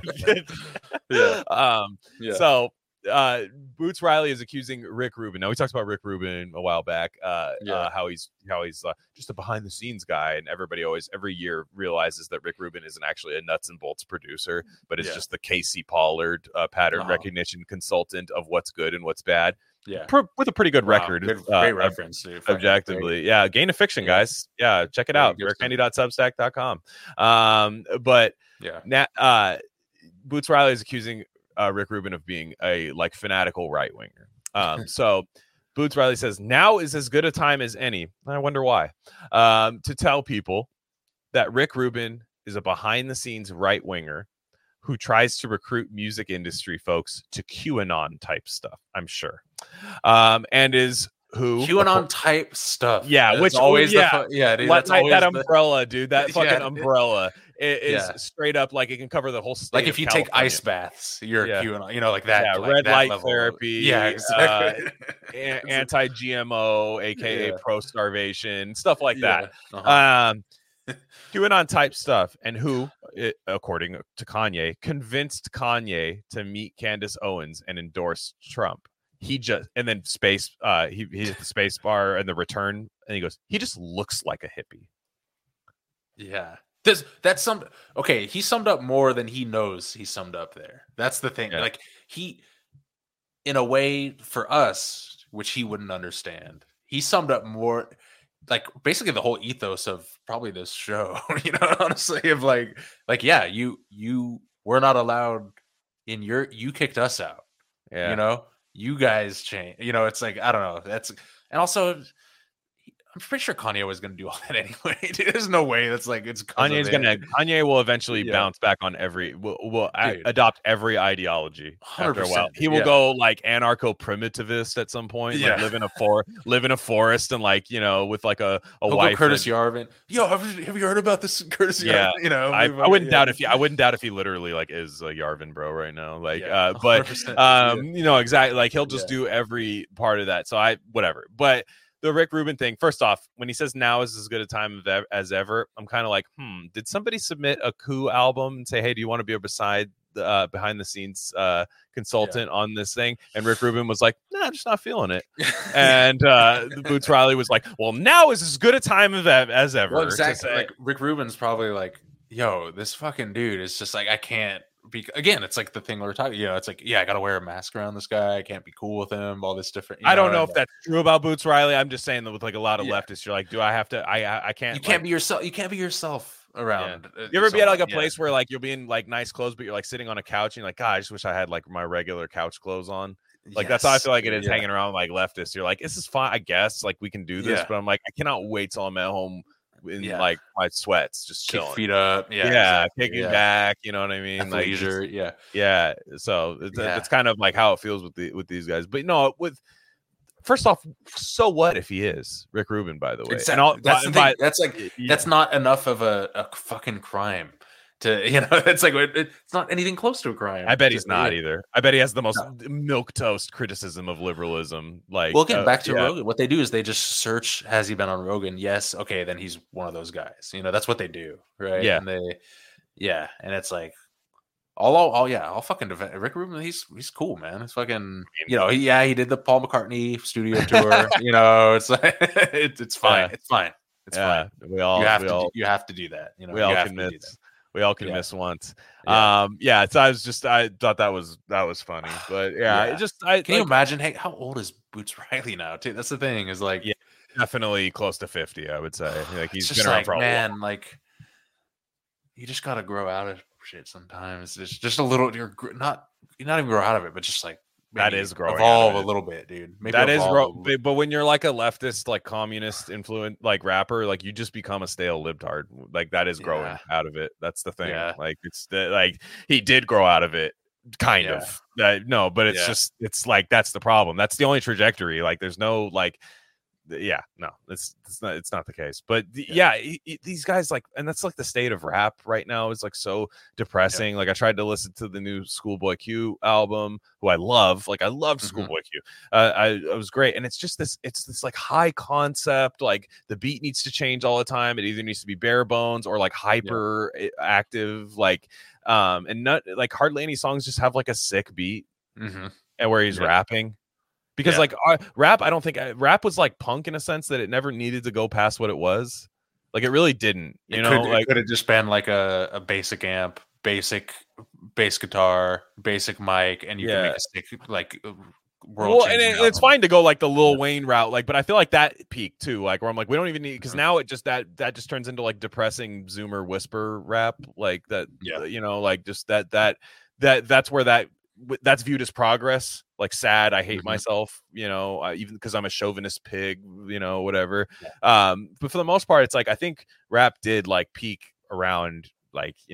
S1: yeah. um, yeah. so. Uh, Boots Riley is accusing Rick Rubin. Now we talked about Rick Rubin a while back. Uh, yeah. uh how he's how he's uh, just a behind the scenes guy, and everybody always every year realizes that Rick Rubin isn't actually a nuts and bolts producer, but it's yeah. just the K C Pollard uh, pattern uh-huh. recognition consultant of what's good and what's bad.
S2: Yeah,
S1: Pr- with a pretty good wow. record.
S2: Good, uh, great reference, dude.
S1: Objectively. Great. Yeah, Gain of Fiction, yeah. guys. Yeah, check it yeah, out. rare candy dot substack dot com. Um, but
S2: yeah,
S1: na- uh, Boots Riley is accusing. Uh, Rick Rubin of being a like fanatical right winger. Um, so Boots Riley says now is as good a time as any. I wonder why. Um, to tell people that Rick Rubin is a behind the scenes right winger who tries to recruit music industry folks to QAnon type stuff. I'm sure, um, and is who
S2: QAnon type stuff.
S1: Yeah,
S2: That's
S1: which
S2: always
S1: yeah,
S2: the fu- yeah, dude,
S1: Let,
S2: that's
S1: like,
S2: always
S1: that
S2: the,
S1: umbrella, dude. That fucking
S2: Yeah.
S1: umbrella is
S2: Yeah.
S1: straight up like it can cover the whole state.
S2: like
S1: of
S2: if you
S1: California.
S2: take ice baths, you're
S1: Yeah.
S2: a QAnon, you know, like that.
S1: Yeah,
S2: like
S1: red
S2: that
S1: light
S2: level.
S1: therapy.
S2: Yeah, exactly.
S1: Uh, a- anti-G M O, aka
S2: Yeah.
S1: pro-starvation, stuff like
S2: Yeah.
S1: that.
S2: Uh-huh.
S1: Um, QAnon type stuff, and who, it, according to Kanye, convinced Kanye to meet Candace Owens and endorse Trump. He just and then space. Uh, he he's at the space bar and the return, and he goes, he just looks like a hippie.
S2: Yeah. This that's some okay, he summed up more than he knows he summed up there. That's the thing.
S1: Yeah.
S2: Like he in a way for us, which he wouldn't understand, he summed up more like basically the whole ethos of probably this show, you know, honestly, of like like yeah, you you we're not allowed in your you kicked us out.
S1: Yeah.
S2: You know, you guys change, you know, it's like I don't know. That's and also I'm pretty sure Kanye was going to do all that anyway. Dude, there's no way that's like it's
S1: Kanye's gonna Kanye will eventually
S2: Yeah.
S1: bounce back on every will will a-
S2: Dude.
S1: adopt every ideology after a while.
S2: one hundred percent,
S1: He will
S2: yeah.
S1: go like anarcho primitivist at some point, like
S2: Yeah.
S1: live in a for live in a forest and like you know with like a a
S2: He'll
S1: wife.
S2: go Curtis
S1: and-
S2: Yarvin. Yo, have you, have you heard about this Curtis
S1: Yeah.
S2: Yarvin? You know,
S1: I,
S2: we've-
S1: I wouldn't
S2: yeah.
S1: doubt if he I wouldn't doubt if he literally like is a Yarvin bro right now. Like
S2: Yeah,
S1: uh but
S2: one hundred percent,
S1: um
S2: yeah.
S1: you know exactly like he'll just
S2: Yeah.
S1: do every part of that. So I whatever. But the Rick Rubin thing, first off, when he says now is as good a time of ev- as ever, I'm kind of like, hmm, did somebody submit a coup album and say, hey, do you want to be a beside the uh, behind the scenes uh, consultant on this thing? And Rick Rubin was like, nah, I'm just not feeling it. And uh, Boots Riley was like, well, now is as good a time of ev- as ever.
S2: Well,
S1: to
S2: exactly.
S1: say-
S2: Like Rick Rubin's probably like, yo, this fucking dude is just like, I can't be. Again, it's like the thing we we're talking. You know, it's like, yeah, I got to wear a mask around this guy. I can't be cool with him. All this different. You
S1: I don't know
S2: and-
S1: if that's true about Boots Riley. I'm just saying that with like a lot of
S2: Yeah.
S1: leftists, you're like, do I have to? I I, I can't.
S2: You can't
S1: like,
S2: be yourself. You can't be yourself around. uh,
S1: You ever be at like a
S2: someone. Yeah.
S1: place where like you'll be in like nice clothes, but you're like sitting on a couch and you're like, God, I just wish I had like my regular couch clothes on. Like that's how I
S2: Yes,
S1: feel like it is
S2: yeah.
S1: hanging around with, like leftists. You're like, this is fine, I guess. Like we can do this,
S2: Yeah.
S1: but I'm like, I cannot wait till I'm at home in
S2: Yeah.
S1: like my sweats, just
S2: Kick
S1: chilling.
S2: feet up. Yeah,
S1: Yeah,
S2: exactly,
S1: kicking
S2: yeah.
S1: back. You know what I mean? Like just-
S2: Athleisure, yeah.
S1: yeah. So it's,
S2: Yeah.
S1: it's kind of like how it feels with the with these guys. But no, with first off, so what if he is Rick Rubin? By the way,
S2: Exactly.
S1: And all-
S2: That's the
S1: and
S2: thing.
S1: by-
S2: That's like
S1: yeah.
S2: that's not enough of a, a fucking crime to you know. It's like it, it's not anything close to a crime.
S1: I bet he's
S2: To-
S1: not
S2: yeah.
S1: either. I bet he has the most milk toast criticism of liberalism. Like,
S2: Well, again,
S1: uh,
S2: back to
S1: yeah.
S2: Rogan. What they do is they just search, has he been on Rogan? Yes. Okay, then he's one of those guys. You know, that's what they do, right?
S1: Yeah.
S2: And they, yeah, and it's like, all, all, all yeah, I'll fucking defend Rick Rubin. He's he's cool, man. It's fucking, you know, he, yeah, he did the Paul McCartney studio tour. You know, it's like it's it's fine.
S1: Yeah.
S2: It's fine. It's
S1: Yeah,
S2: fine.
S1: we all
S2: you have
S1: we
S2: to
S1: all,
S2: do, you have to do that. You know,
S1: we
S2: you
S1: all
S2: have
S1: can
S2: to do
S1: miss.
S2: that.
S1: We all can
S2: Yeah.
S1: miss once.
S2: Yeah.
S1: Um, yeah. So I was just I thought that was that was funny, but yeah,
S2: Yeah.
S1: it just I
S2: Can you
S1: like,
S2: imagine? Hey, how old is Boots Riley now? Too. That's the thing. Is like,
S1: Yeah, definitely close to fifty. I would say like he's
S2: it's
S1: been
S2: just
S1: around
S2: like,
S1: for a
S2: man,
S1: while.
S2: like you just gotta grow out of shit sometimes. Just just a little. You're gr- not you're not even grow out of it, but just like
S1: That
S2: maybe
S1: is growing out of
S2: evolve
S1: it.
S2: a little bit, dude. Maybe
S1: That is
S2: evolve a
S1: ro-
S2: little-
S1: but but when you're like a leftist, like communist influent, like rapper, like you just become a stale libtard. Like that is growing
S2: Yeah.
S1: out of it. That's the thing.
S2: Yeah.
S1: Like it's the, like he did grow out of it, kind
S2: Yeah.
S1: of. Uh, no, but it's
S2: Yeah.
S1: just it's like that's the problem. That's the only trajectory. Like there's no like. Yeah, no, it's it's not it's not the case. But the, yeah, he- he- these guys like, and that's like the state of rap right now is like so depressing. Like I tried to listen to the new Schoolboy Q album, who I love. Like I loved
S2: Mhm.
S1: Schoolboy Q. Uh, I it was great, and it's just this it's this like high concept. Like the beat needs to change all the time. It either needs to be bare bones or like hyper a- active. Like um, and not like hardly any songs just have like a sick beat
S2: Mhm.
S1: and where he's
S2: Yeah.
S1: rapping. Because
S2: Yeah.
S1: like uh, rap, I don't think uh, rap was like punk in a sense that it never needed to go past what it was. Like it really didn't, you
S2: It
S1: know.
S2: could,
S1: like
S2: it could have just been like a, a basic amp, basic bass guitar, basic mic, and you
S1: Yeah.
S2: can make a sick like uh, world.
S1: well, and it, it's fine to go like the Lil Wayne route, like, but I feel like that peaked too, like where I'm like, we don't even need because
S2: Mhm.
S1: now it just that that just turns into like depressing Zoomer whisper rap, like that.
S2: Yeah.
S1: you know, like just that that that that's where that that's viewed as progress, like sad. I hate
S2: Mhm.
S1: myself, you know, uh, even because I'm a chauvinist pig, you know, whatever. Um, but for the most part, it's like I think rap did like peak around like you know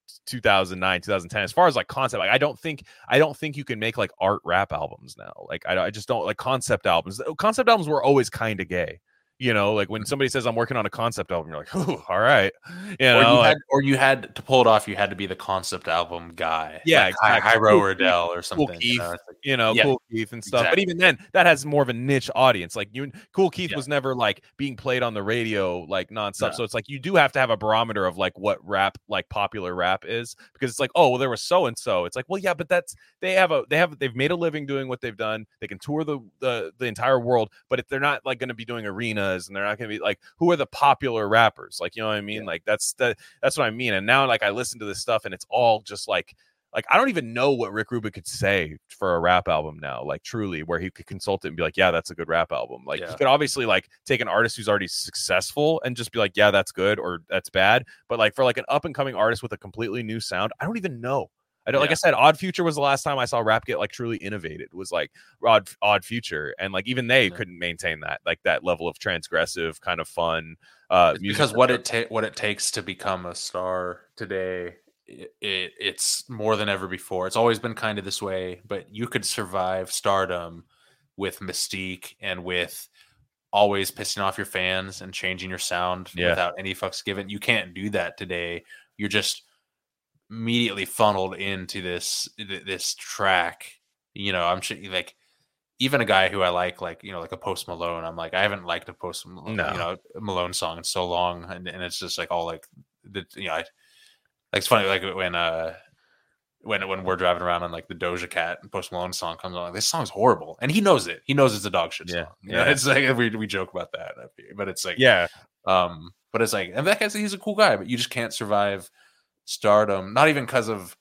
S1: two thousand nine, two thousand ten. As far as like concept, like I don't think I don't think you can make like art rap albums now. Like I, I just don't like concept albums. Concept albums were always kind of gay. You know, like when somebody says I'm working on a concept album, you're like, oh, all right. You know,
S2: or you,
S1: like,
S2: had, or you had to pull it off. You had to be the concept album guy.
S1: Yeah,
S2: like
S1: exactly.
S2: Hyro or Dell or something.
S1: Cool Keith,
S2: you know, like,
S1: you know
S2: yeah,
S1: Cool Keith and stuff.
S2: exactly.
S1: But even then, that has more of a niche audience. Like you, Cool Keith
S2: yeah.
S1: was never like being played on the radio like nonstop.
S2: No.
S1: So it's like you do have to have a barometer of like what rap, like popular rap is, because it's like, oh, well, there was so and so. It's like, well, yeah, but that's they have a they have they've made a living doing what they've done. They can tour the the, the entire world, but if they're not like going to be doing arenas and they're not going to be like, who are the popular rappers? Like, you know what I mean? Yeah. Like that's the that's what I mean. And now like I listen to this stuff and it's all just like like I don't even know what Rick Rubin could say for a rap album now, like truly, where he could consult it and be like, yeah, that's a good rap album. Like yeah. he could obviously like take an artist who's already successful and just be like, yeah, that's good or that's bad. But like for like an up and coming artist with a completely new sound, I don't even know. I don't, yeah. like I said, Odd Future was the last time I saw rap get like truly innovated. Was like Odd Odd Future, and like even they yeah. couldn't maintain that like that level of transgressive kind of fun. Uh,
S2: music because what it ta- what it takes to become a star today, it, it it's more than ever before. It's always been kind of this way, but you could survive stardom with mystique and with always pissing off your fans and changing your sound yeah. without any fucks given. You can't do that today. You're just immediately funneled into this this track. You know, I'm sure like even a guy who I like, like you know, like a Post Malone. I'm like, I haven't liked a Post Malone, no. you know, Malone song in so long, and, and it's just like all like the you know, I, like it's funny like when uh when when we're driving around on like the Doja Cat and Post Malone song comes on, like this song's horrible, and he knows it. He knows it's a dog shit
S1: yeah.
S2: song. You know,
S1: yeah,
S2: it's like we we joke about that, but it's like
S1: yeah,
S2: um, but it's like, and that guy's he's a cool guy, but you just can't survive stardom, not even because of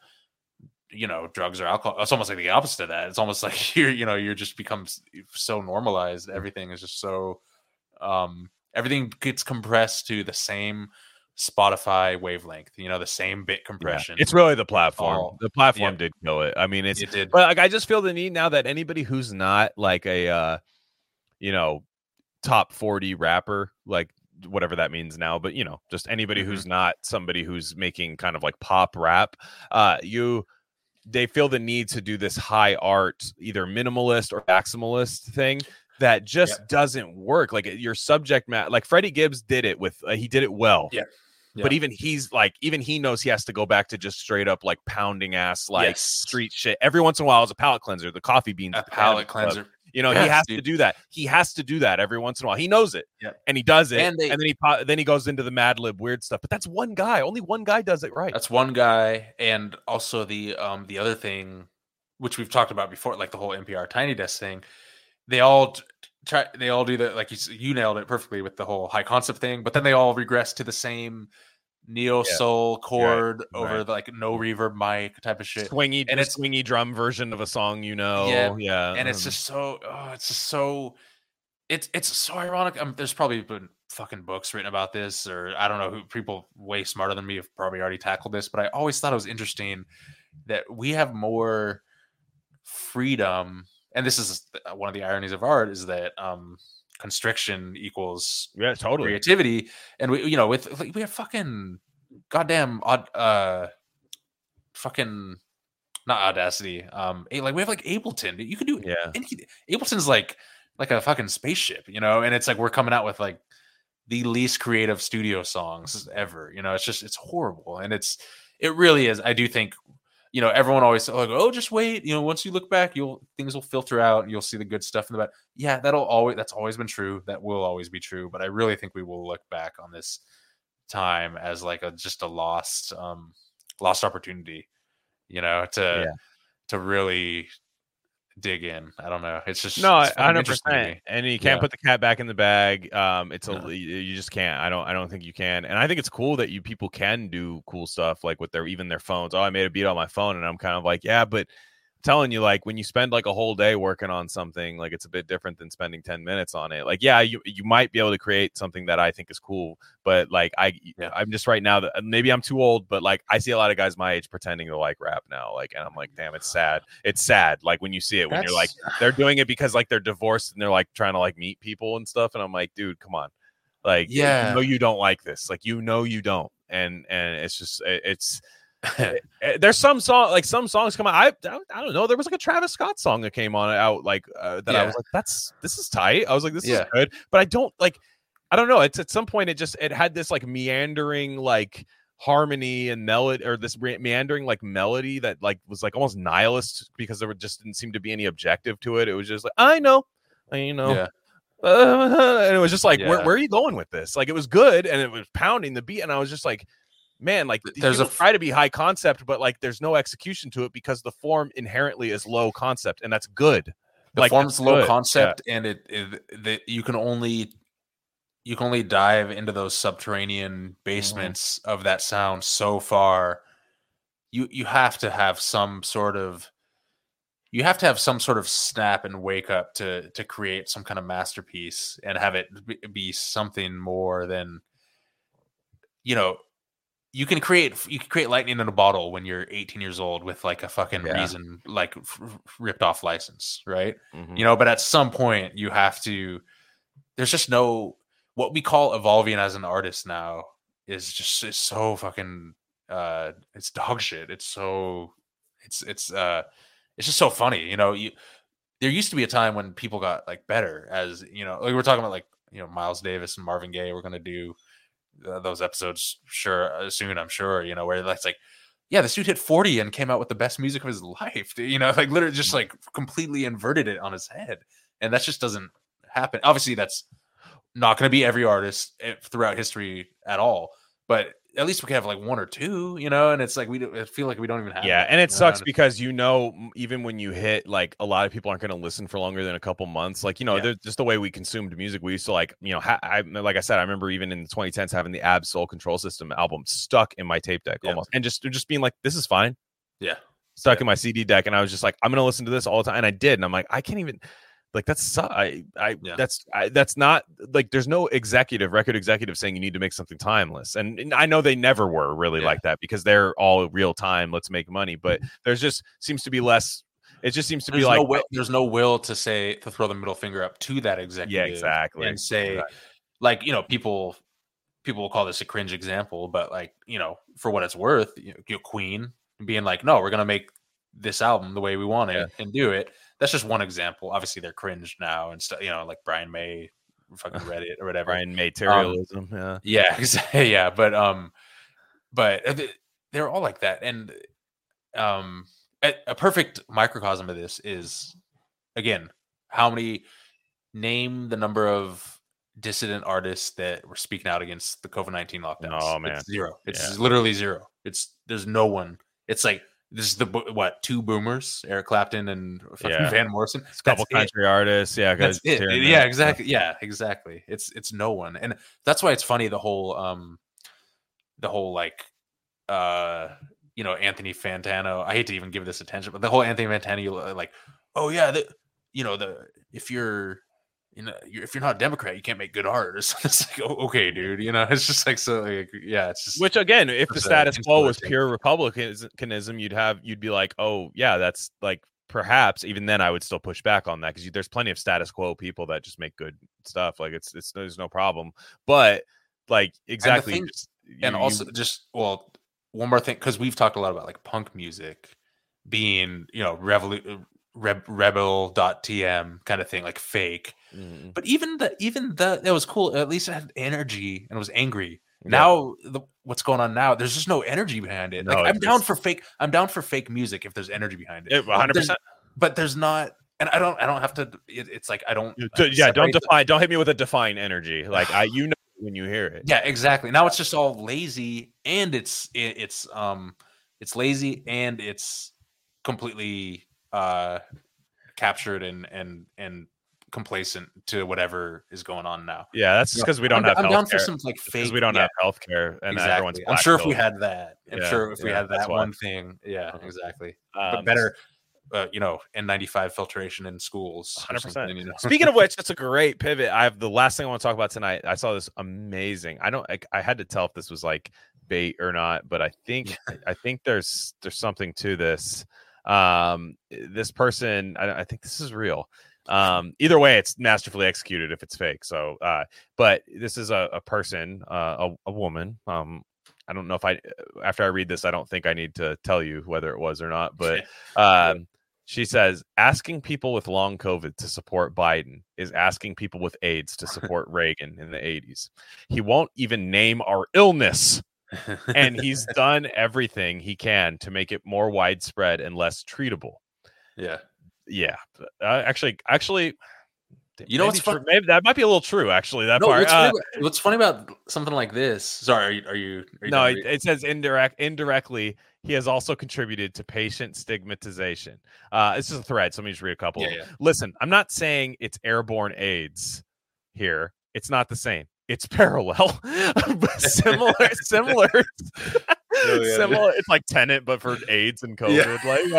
S2: you know drugs or alcohol. It's almost like the opposite of that. It's almost like you're you know you're just becomes so normalized. Everything is just so um everything gets compressed to the same Spotify wavelength, you know, the same bit compression.
S1: Yeah. It's really the platform.
S2: All,
S1: the platform
S2: yeah.
S1: did kill it. I mean, it's
S2: it did.
S1: But like I just feel the need now that anybody who's not like a uh you know top forty rapper, like whatever that means now, but you know, just anybody mm-hmm. who's not somebody who's making kind of like pop rap, uh, you, they feel the need to do this high art, either minimalist or maximalist thing that just yeah. doesn't work. Like your subject matter, like Freddie Gibbs did it with, uh, he did it well.
S2: Yeah. yeah.
S1: But even he's like, even he knows he has to go back to just straight up like pounding ass, like
S2: yes.
S1: street shit. Every once in a while as a palate cleanser, the coffee beans,
S2: a palate cleanser.
S1: Club. You know,
S2: yes,
S1: he has
S2: dude.
S1: to do that. He has to do that every once in a while. He knows it,
S2: yeah.
S1: and he does it,
S2: and, they,
S1: and then he then he goes into the Mad Lib weird stuff. But that's one guy. Only one guy does it right.
S2: That's one guy, and also the um the other thing, which we've talked about before, like the whole N P R Tiny Desk thing. They all try. They all do that. Like you, you nailed it perfectly with the whole high concept thing. But then they all regress to the same neo soul yeah. chord right. over right. the like no reverb mic type of shit,
S1: swingy
S2: and
S1: it's swingy drum version of a song, you know.
S2: Yeah,
S1: yeah,
S2: and it's just so oh, it's just so it's it's so ironic. Um, there's probably been fucking books written about this, or I don't know who people way smarter than me have probably already tackled this, but I always thought it was interesting that we have more freedom, and this is one of the ironies of art is that um constriction equals
S1: yeah totally
S2: creativity, and we you know with like, we have fucking goddamn odd uh fucking not Audacity um like we have like Ableton. You could do
S1: yeah
S2: anything. Ableton's like like a fucking spaceship, you know, and it's like we're coming out with like the least creative studio songs ever, you know. It's just it's horrible, and it's it really is. I do think you know, everyone always says, like, oh, just wait. You know, once you look back, you'll things will filter out and you'll see the good stuff in the back. Yeah, that'll always that's always been true. That will always be true. But I really think we will look back on this time as like a just a lost um lost opportunity, you know, to
S1: yeah.
S2: to really dig in. I don't know. It's just
S1: no,
S2: it's
S1: one hundred percent. And you can't yeah. put the cat back in the bag. Um, it's a no. you just can't. I don't. I don't think you can. And I think it's cool that you people can do cool stuff like with their even their phones. Oh, I made a beat on my phone, and I'm kind of like, yeah, but I'm telling you, like when you spend like a whole day working on something, like it's a bit different than spending ten minutes on it. Like, yeah, you you might be able to create something that I think is cool, but like I yeah. I'm just right now that maybe I'm too old, but like I see a lot of guys my age pretending to like rap now, like, and I'm like, damn, it's sad. It's sad. Like when you see it, when That's... you're like, they're doing it because like they're divorced and they're like trying to like meet people and stuff, and I'm like, dude, come on, like,
S2: yeah,
S1: you know you don't like this, like you know you don't, and and it's just it, it's. there's some song like some songs come out. I, I I don't know. There was like a Travis Scott song that came on out like uh, that. Yeah. I was like, that's this is tight. I was like, this yeah. is good. But I don't like. I don't know. It's at some point it just it had this like meandering like harmony and melody, or this meandering like melody that like was like almost nihilist because there just didn't seem to be any objective to it. It was just like, I know, you know. Yeah. Uh, and it was just like, yeah. where, where are you going with this? Like, it was good and it was pounding the beat, and I was just like, man, like there's a f- try to be high concept, but like there's no execution to it because the form inherently is low concept, and that's good.
S2: The like, form's low good. concept, yeah. and it, it the, you can only you can only dive into those subterranean basements mm-hmm. of that sound so far. You you have to have some sort of you have to have some sort of snap and wake up to to create some kind of masterpiece and have it be something more than, you know, you can create you can create lightning in a bottle when you're eighteen years old with like a fucking yeah. Reason like f- ripped off license, right? Mm-hmm. You know, but at some point you have to. There's just no what we call evolving as an artist now is just it's so fucking uh it's dog shit. It's so it's it's uh. It's just so funny, you know. You there used to be a time when people got like better, as you know, like we're talking about, like, you know, Miles Davis and Marvin Gaye. We're gonna do uh, those episodes sure uh, soon, I'm sure. You know, where that's like, yeah, this dude hit forty and came out with the best music of his life. You know, like literally just like completely inverted it on his head, and that just doesn't happen. Obviously, that's not going to be every artist throughout history at all, but at least we can have like one or two, you know, and it's like we I feel like we don't even have.
S1: Yeah,
S2: that,
S1: and it
S2: you
S1: sucks
S2: know?
S1: because, you know, even when you hit like a lot of people aren't going to listen for longer than a couple months. Like, you know, yeah. just the way we consumed music. We used to like, you know, ha- I like I said, I remember even in the twenty tens having the Ab Soul Control System album stuck in my tape deck yeah. almost, and just just being like, this is fine.
S2: Yeah,
S1: stuck
S2: yeah.
S1: in my C D deck, and I was just like, I'm going to listen to this all the time, and I did, and I'm like, I can't even. Like that's I I yeah. that's I, that's not like there's no executive record executive saying you need to make something timeless, and, and I know they never were really yeah. like that because they're all real time. Let's make money, but there's just seems to be less. It just seems to
S2: there's
S1: be like
S2: no will, there's no will to say to throw the middle finger up to that executive.
S1: Yeah, exactly,
S2: and say
S1: exactly.
S2: like, you know, people people will call this a cringe example, but like, you know, for what it's worth, you know, Queen being like, no, we're gonna make this album the way we want it yeah. and do it. That's just one example. Obviously, they're cringe now and stuff. You know, like Brian May, fucking Reddit or whatever.
S1: Brian May materialism. Um, yeah,
S2: yeah, exactly. Yeah, but um, but they're all like that. And um, a, a perfect microcosm of this is, again, how many name the number of dissident artists that were speaking out against the COVID nineteen lockdowns.
S1: Oh man,
S2: it's zero. It's
S1: yeah.
S2: literally zero. It's there's no one. It's like. This is the what two boomers, Eric Clapton and
S1: yeah.
S2: Van Morrison.
S1: A couple that's country it. artists, yeah,
S2: that's it. Yeah, exactly. Yeah, exactly. It's it's no one, and that's why it's funny the whole um, the whole like uh, you know, Anthony Fantano. I hate to even give this attention, but the whole Anthony Fantano, like, oh yeah, the you know the if you're you know you're, if you're not a Democrat, you can't make good art. It's like, oh, okay, dude. You know, it's just like so. Like, yeah, it's just
S1: which again, if the status quo was pure republicanism, you'd have you'd be like, oh yeah, that's like perhaps even then I would still push back on that because there's plenty of status quo people that just make good stuff. Like it's it's there's no problem, but like exactly,
S2: and,
S1: just,
S2: and
S1: you,
S2: also
S1: you,
S2: just well, one more thing because we've talked a lot about like punk music being you know revolu- Reb, rebel.tm kind of thing, like fake. Mm. But even the even the that was cool. At least it had energy and it was angry. Yeah. Now the, what's going on now? There's just no energy behind it. Like no, I'm just, down for fake. I'm down for fake music if there's energy behind it.
S1: one hundred percent.
S2: But there's not. And I don't. I don't have to. It, it's like I don't.
S1: Yeah, don't define. Don't hit me with a define energy. Like I, you know, when you hear it.
S2: Yeah, exactly. Now it's just all lazy, and it's it, it's um it's lazy, and it's completely uh captured and and and complacent to whatever is going on now.
S1: Yeah, that's just because we don't
S2: I'm,
S1: have.
S2: I'm
S1: healthcare.
S2: down for some like fake.
S1: Because we don't
S2: yeah.
S1: have healthcare, and
S2: exactly.
S1: everyone's.
S2: I'm sure if we had that. I'm
S1: yeah,
S2: sure if we
S1: yeah,
S2: had that
S1: why.
S2: one thing. Yeah, exactly. Um, but better, uh, you know, N ninety-five filtration in schools.
S1: one hundred percent. You know? Speaking of which, that's a great pivot. I have the last thing I want to talk about tonight. I saw this amazing. I don't. I, I had to tell if this was like bait or not, but I think I think there's there's something to this. Um, this person, I, I think this is real. Um, either way, it's masterfully executed if it's fake. So, uh, but this is a, a person, uh, a, a woman. Um, I don't know if I after I read this, I don't think I need to tell you whether it was or not. But um, she says asking people with long COVID to support Biden is asking people with AIDS to support Reagan in the eighties. He won't even name our illness. And he's done everything he can to make it more widespread and less treatable.
S2: Yeah.
S1: Yeah. Uh, actually, actually,
S2: you know what's
S1: fun- maybe that might be a little true. Actually, that
S2: no,
S1: part.
S2: What's,
S1: uh,
S2: funny about, what's funny about something like this? Sorry, are you? Are you, are you
S1: no, it, it says indirect. Indirectly, he has also contributed to patient stigmatization. Uh, this is a thread, so let me just read a couple.
S2: Yeah, yeah.
S1: Listen, I'm not saying it's airborne AIDS here. It's not the same. It's parallel, similar, similar, oh, yeah. similar. It's like Tenet, but for AIDS and COVID. Yeah. Like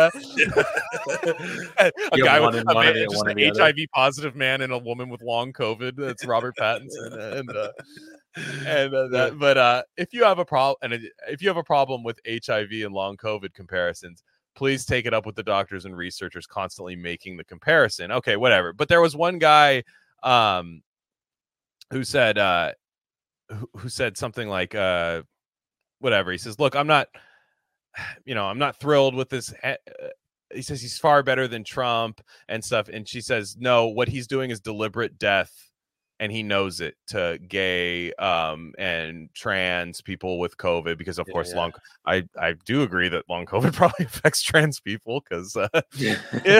S1: uh, a
S2: you
S1: guy with
S2: in,
S1: a man,
S2: it,
S1: just an H I V positive man and a woman with long COVID. That's Robert Pattinson, and uh, and uh, that. But uh, if you have a problem, and if you have a problem with H I V and long COVID comparisons, please take it up with the doctors and researchers constantly making the comparison. Okay, whatever. But there was one guy. Um, who said uh who, who said something like uh whatever. He says, look, I'm not you know I'm not thrilled with this. Uh, he says he's far better than Trump and stuff, and she says no, what he's doing is deliberate death, and he knows it, to gay um and trans people with COVID, because of yeah, course yeah. long I I do agree that long COVID probably affects trans people, because uh, yeah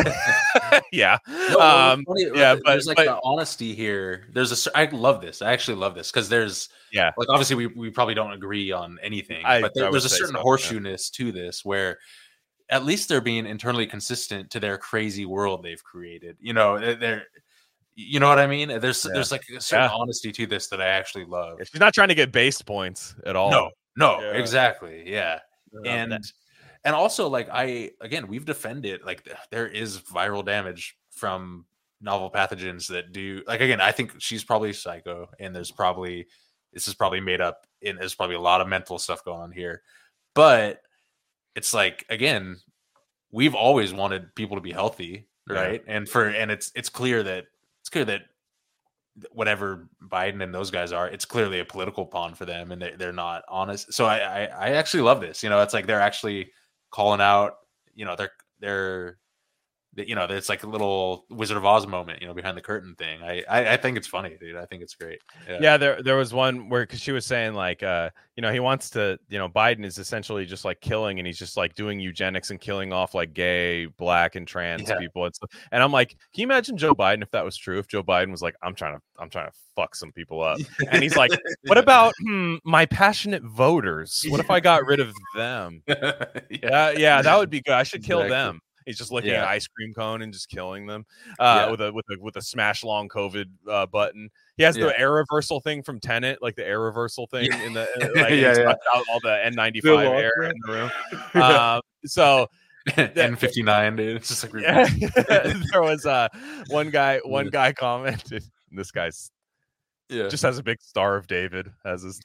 S1: yeah
S2: no,
S1: um
S2: funny,
S1: yeah but
S2: there's like
S1: but,
S2: the honesty here. There's a I love this I actually love this because there's
S1: yeah
S2: like obviously we, we probably don't agree on anything,
S1: I,
S2: but there,
S1: I
S2: there's a certain
S1: so,
S2: horseshoeness yeah. to this, where at least they're being internally consistent to their crazy world they've created. You know, they're you know what I mean? There's yeah. there's like a certain yeah. honesty to this that I actually love.
S1: She's not trying to get base points at all.
S2: No, no, yeah. exactly. Yeah.
S1: yeah.
S2: And that. and also like I again we've defended like there is viral damage from novel pathogens that do like again, I think she's probably psycho, and there's probably this is probably made up, and there's probably a lot of mental stuff going on here. But it's like again, we've always wanted people to be healthy, right? And for and it's it's clear that it's clear that whatever Biden and those guys are, it's clearly a political pawn for them, and they, they're not honest. So I, I, I actually love this. You know, it's like they're actually calling out, you know, they're, they're, you know, it's like a little Wizard of Oz moment, you know, behind the curtain thing. I, I, I think it's funny, dude. I think it's great.
S1: Yeah. yeah there, there was one where, cause she was saying like, uh, you know, he wants to, you know, Biden is essentially just like killing, and he's just like doing eugenics and killing off like gay, black, and trans yeah. people. And, stuff. And I'm like, can you imagine Joe Biden if that was true? If Joe Biden was like, I'm trying to, I'm trying to fuck some people up, and he's like, what about hmm, my passionate voters? What if I got rid of them? yeah, yeah, that would be good. I should kill exactly. them. He's just licking yeah. an ice cream cone and just killing them uh, yeah. with a with a with a smash long COVID uh, button. He has yeah. the air reversal thing from Tenet, like the air reversal thing
S2: yeah.
S1: in the like, yeah, yeah. out all the N ninety-five air in the room. Uh, so
S2: N fifty-nine, dude. It's just like
S1: yeah. there was uh, one guy. One guy commented. This guy's yeah. just has a big Star of David as his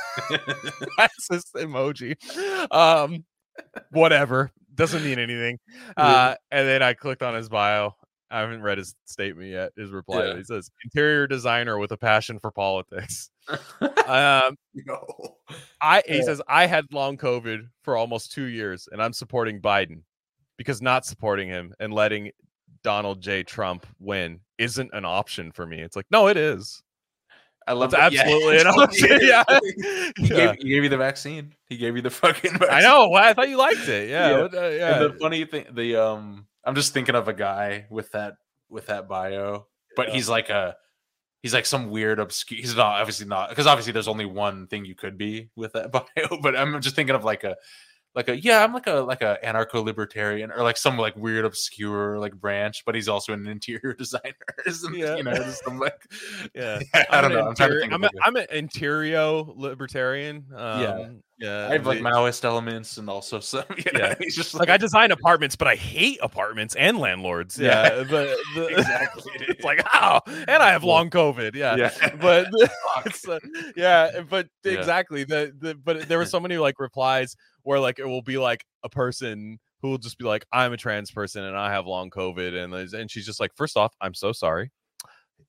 S1: as his emoji. Um, whatever. Doesn't mean anything. Uh, and then I clicked on his bio. I haven't read his statement yet. His reply. Yeah. He says, interior designer with a passion for politics. um,
S2: no.
S1: I he says, I had long COVID for almost two years, and I'm supporting Biden because not supporting him and letting Donald J. Trump win isn't an option for me. It's like, no, it is.
S2: I love
S1: that. Absolutely.
S2: Yeah.
S1: An option. yeah.
S2: He, yeah. Gave, he gave you the vaccine. He gave you the fucking vaccine. I
S1: know. Well, I thought you liked it. Yeah.
S2: Yeah.
S1: Uh, yeah.
S2: And the funny thing, the um, I'm just thinking of a guy with that with that bio, but yeah. he's like a he's like some weird obscure. He's not obviously not because obviously there's only one thing you could be with that bio. But I'm just thinking of like a like a yeah, I'm like a like a anarcho-libertarian or like some like weird obscure like branch, but he's also an interior designer. Some,
S1: yeah,
S2: you know, just some like
S1: yeah.
S2: I don't know. I'm trying to think.
S1: I'm,
S2: of
S1: a, I'm an interior libertarian. Um,
S2: yeah,
S1: yeah.
S2: I have like Maoist elements and also some. You know,
S1: yeah,
S2: he's just
S1: like, like I design apartments, but I hate apartments and landlords. Yeah, yeah. but the,
S2: exactly.
S1: It's like oh, and I have long COVID. Yeah,
S2: yeah.
S1: but it's, uh, yeah, but yeah. exactly. The the but there were so many like replies where like it will be like a person who will just be like, I'm a trans person and I have long COVID. And and she's just like, first off, I'm so sorry.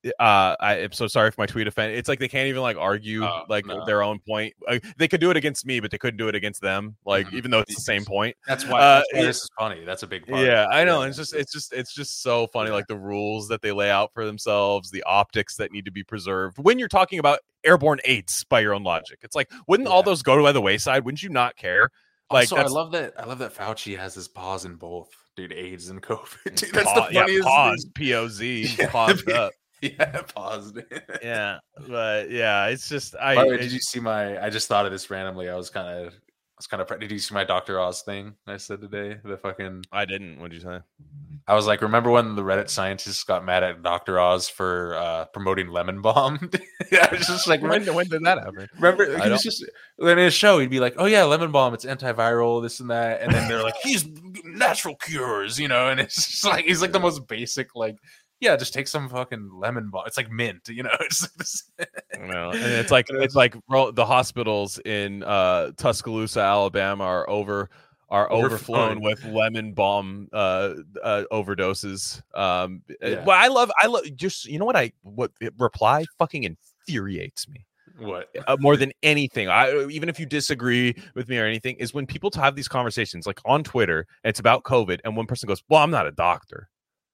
S1: uh I am so sorry for my tweet offend. It's like they can't even like argue oh, like no. their own point. Like, they could do it against me, but they couldn't do it against them. Like mm-hmm. even though it's the same point.
S2: That's why, uh, that's why this is funny. That's a big part.
S1: Yeah, I know. It's just it's just it's just so funny. Like the rules that they lay out for themselves, the optics that need to be preserved. When you're talking about airborne AIDS by your own logic, it's like wouldn't yeah. all those go by the wayside? Wouldn't you not care? Like
S2: also, I love that. I love that Fauci has his paws in both, dude. AIDS and COVID. Dude, that's
S1: Paw,
S2: the funniest.
S1: Yeah, pause. P O Z. Yeah, paused up.
S2: Yeah, paused.
S1: Yeah, but yeah, it's just. I
S2: By the way, did you see my? I just thought of this randomly. I was kind of. I was kind of. Did you see my Doctor Oz thing I said today? The fucking.
S1: I didn't. What did you say?
S2: I was like, remember when the Reddit scientists got mad at Doctor Oz for uh, promoting Lemon Balm? Yeah, I was just like,
S1: when, when did that happen?
S2: Remember, he was just in his show, he'd be like, "Oh yeah, Lemon Balm, it's antiviral, this and that," and then they're like, "He's natural cures," you know, and it's just like he's like the most basic, like, yeah, just take some fucking lemon balm. It's like mint, you know. It's like this.
S1: No, and it's like it's like bro, the hospitals in uh, Tuscaloosa, Alabama, are over. are overflowing with lemon balm uh, uh overdoses. Um yeah. Well, I love I love just you know what I what reply fucking infuriates me.
S2: What
S1: uh, more than anything, I even if you disagree with me or anything, is when people have these conversations like on Twitter and it's about COVID and one person goes, "Well, I'm not a doctor."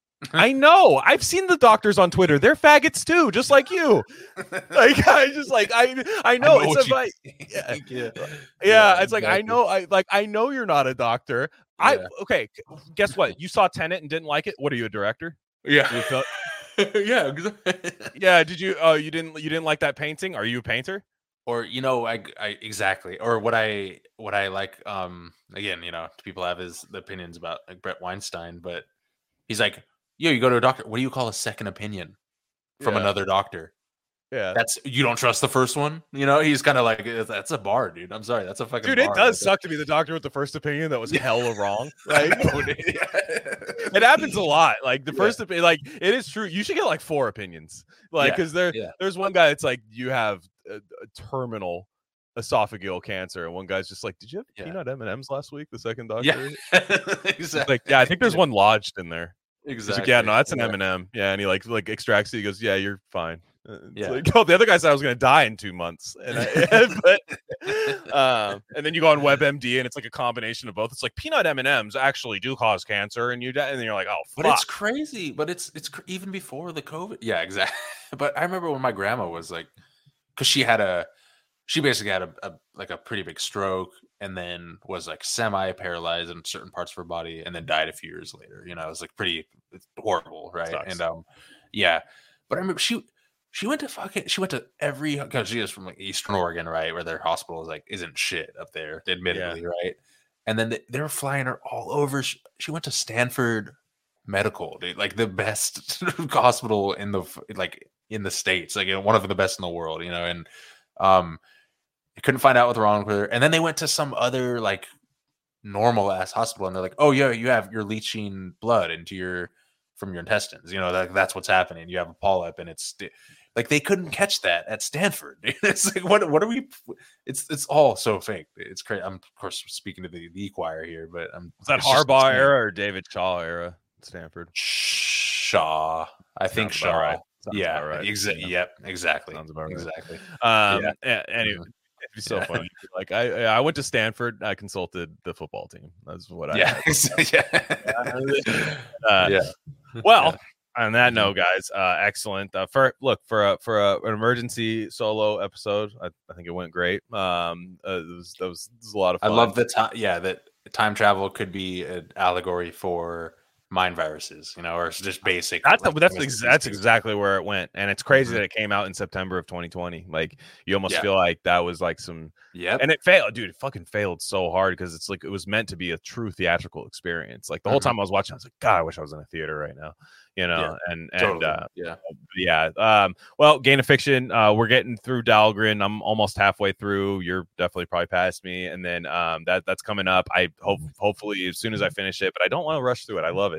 S1: I know. I've seen the doctors on Twitter. They're faggots too, just like you. Like I just like I I know, I know it's like yeah. Yeah. yeah, yeah, it's like exactly. I know I like I know you're not a doctor. Yeah. I okay, guess what? You saw Tenet and didn't like it. What are you, a director?
S2: Yeah.
S1: Feel,
S2: yeah.
S1: Yeah, did you oh you didn't you didn't like that painting? Are you a painter?
S2: Or you know, I, I exactly. Or what I what I like um again, you know, people have his opinions about like Brett Weinstein, but he's like, yeah, you go to a doctor. What do you call a second opinion from
S1: yeah.
S2: another doctor?
S1: Yeah,
S2: that's you don't trust the first one. You know, he's kind of like that's a bar, dude. I'm sorry, that's a fucking
S1: dude.
S2: Bar.
S1: It does suck to be the doctor with the first opinion that was hella wrong. Like it happens a lot. Like the first yeah. opinion, like it is true. You should get like four opinions, like because yeah. there yeah. there's one guy that's like you have a, a terminal esophageal cancer, and one guy's just like, did you have yeah. peanut M and M's last week? The second doctor,
S2: yeah, exactly.
S1: Like yeah, I think there's one lodged in there.
S2: Exactly.
S1: Like, yeah, no, that's an yeah. M and M. Yeah, and he like like extracts it. He goes, "Yeah, you're fine." It's
S2: yeah.
S1: Like, oh, the other guy said I was going to die in two months, and I, but um, and then you go on WebMD, and it's like a combination of both. It's like peanut M and M's actually do cause cancer, and you die, and then you're like, "Oh, fuck."
S2: But it's crazy. But it's it's cr- even before the COVID. Yeah, exactly. But I remember when my grandma was like, because she had a, she basically had a, a like a pretty big stroke. And then was like semi-paralyzed in certain parts of her body, and then died a few years later. You know, it was like pretty it's horrible, right? Sucks. And um, yeah. But I remember she she went to fucking she went to every because she is from like Eastern Oregon, right, where their hospital is like isn't shit up there, admittedly, yeah. right? And then they, they were flying her all over. She, she went to Stanford Medical, dude, like the best hospital in the like in the States, like one of the best in the world, you know, and um. I couldn't find out what's wrong with her. And then they went to some other like normal ass hospital and they're like, oh yeah, you have you're leaching blood into your from your intestines. You know, that, that's what's happening. You have a polyp and it's like they couldn't catch that at Stanford. It's like what what are we it's it's all so fake. It's crazy. I'm of course speaking to the, the choir here, but I'm
S1: is that Harbaugh just, era or David Shaw era at Stanford?
S2: Shaw. I
S1: Sounds
S2: think Shaw.
S1: Right.
S2: Yeah.
S1: Right.
S2: Exa-
S1: yeah.
S2: Yep. Exactly.
S1: Sounds about right.
S2: Exactly.
S1: Um yeah. Anyway.
S2: Mm-hmm.
S1: It'd be so yeah. funny. Like I, I went to Stanford. I consulted the football team. That's what I.
S2: Yeah, yeah.
S1: uh,
S2: yeah.
S1: Well, yeah. on that note, guys, uh, excellent. Uh, for look for a, for a, an emergency solo episode, I, I think it went great. Um, uh, it was that was, was a lot of fun.
S2: I love the time. Yeah, that time travel could be an allegory for mind viruses, you know, or it's just basic.
S1: That's like, that's ex- that's exactly where it went, and it's crazy mm-hmm. that it came out in September of twenty twenty. Like you almost yeah. feel like that was like some,
S2: yeah,
S1: and it failed, dude. It fucking failed so hard because it's like it was meant to be a true theatrical experience. Like the mm-hmm. whole time I was watching, I was like, God, I wish I was in a theater right now, you know.
S2: Yeah,
S1: and and
S2: totally.
S1: uh,
S2: yeah,
S1: yeah. Um, well, Gain of Fiction, uh, we're getting through Dahlgren. I'm almost halfway through. You're definitely probably past me, and then um, that that's coming up. I hope hopefully as soon as I finish it, but I don't want to rush through it. I love it.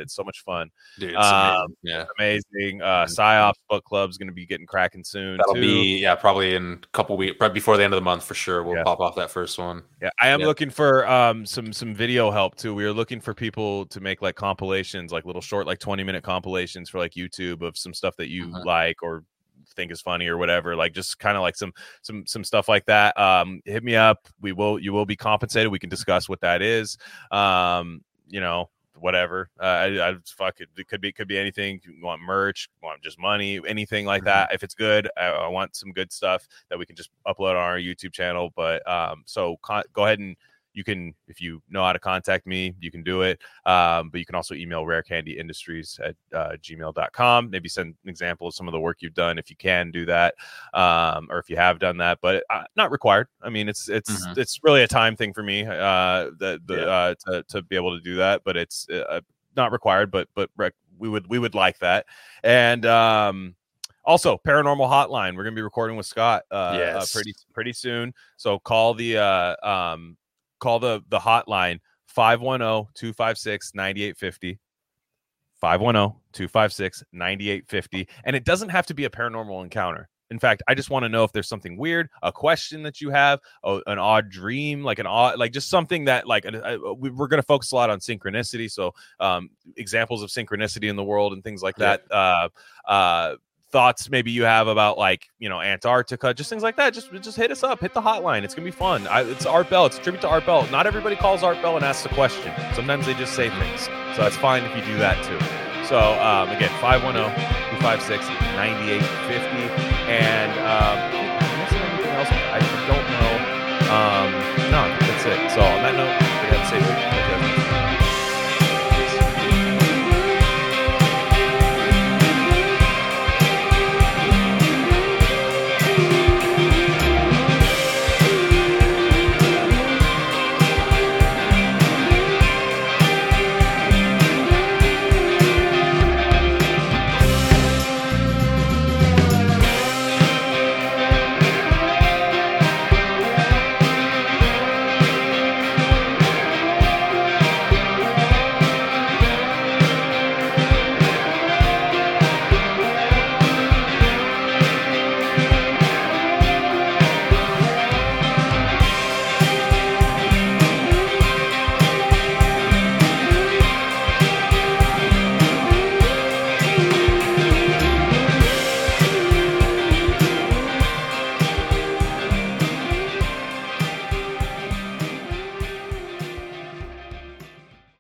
S1: It's so much fun.
S2: Dude, it's
S1: um,
S2: amazing. Yeah,
S1: amazing. Uh, PsyOps book club's going to be getting cracking soon.
S2: That'll
S1: too.
S2: be yeah, probably in a couple weeks, right before the end of the month for sure. We'll yeah. pop off that first one.
S1: Yeah, I am
S2: yeah.
S1: looking for um some some video help too. We are looking for people to make like compilations, like little short, like twenty minute compilations for like YouTube of some stuff that you uh-huh. like or think is funny or whatever, like just kind of like some some some stuff like that. Um hit me up. We will you will be compensated. We can discuss what that is. Um you know, whatever. uh I, I fuck it it could be could be anything. You want merch, want just money, anything like mm-hmm. that. If it's good, I, I want some good stuff that we can just upload on our YouTube channel. But um so con- go ahead and you can, if you know how to contact me, you can do it. Um, but you can also email Rare Candy Industries at uh, gmail dot com. Maybe send an example of some of the work you've done if you can do that, um, or if you have done that. But uh, not required. I mean, it's it's mm-hmm. it's really a time thing for me uh, the, the, yeah. uh, to to be able to do that. But it's uh, not required. But but rec- we would we would like that. And um, also, Paranormal Hotline. We're gonna be recording with Scott uh, yes. uh, pretty pretty soon. So call the uh, um. Call the the hotline five one zero, two five six, nine eight five zero five one zero, two five six, nine eight five zero and it doesn't have to be a paranormal encounter. In fact, I just want to know if there's something weird, a question that you have, oh, an odd dream, like an odd, like just something that like uh, we, we're going to focus a lot on synchronicity. So um, examples of synchronicity in the world and things like yeah. that. Uh, uh, thoughts maybe you have about like, you know, Antarctica, just things like that. Just just hit us up, hit the hotline. It's gonna be fun. I, it's Art Bell. It's a tribute to Art Bell. Not everybody calls Art Bell and asks a question. Sometimes they just say things. So it's fine if you do that too. So um, again, five one zero, two five six, nine eight five zero. And um, anything else? I don't know. Um, no, that's it. So on that note, we have to say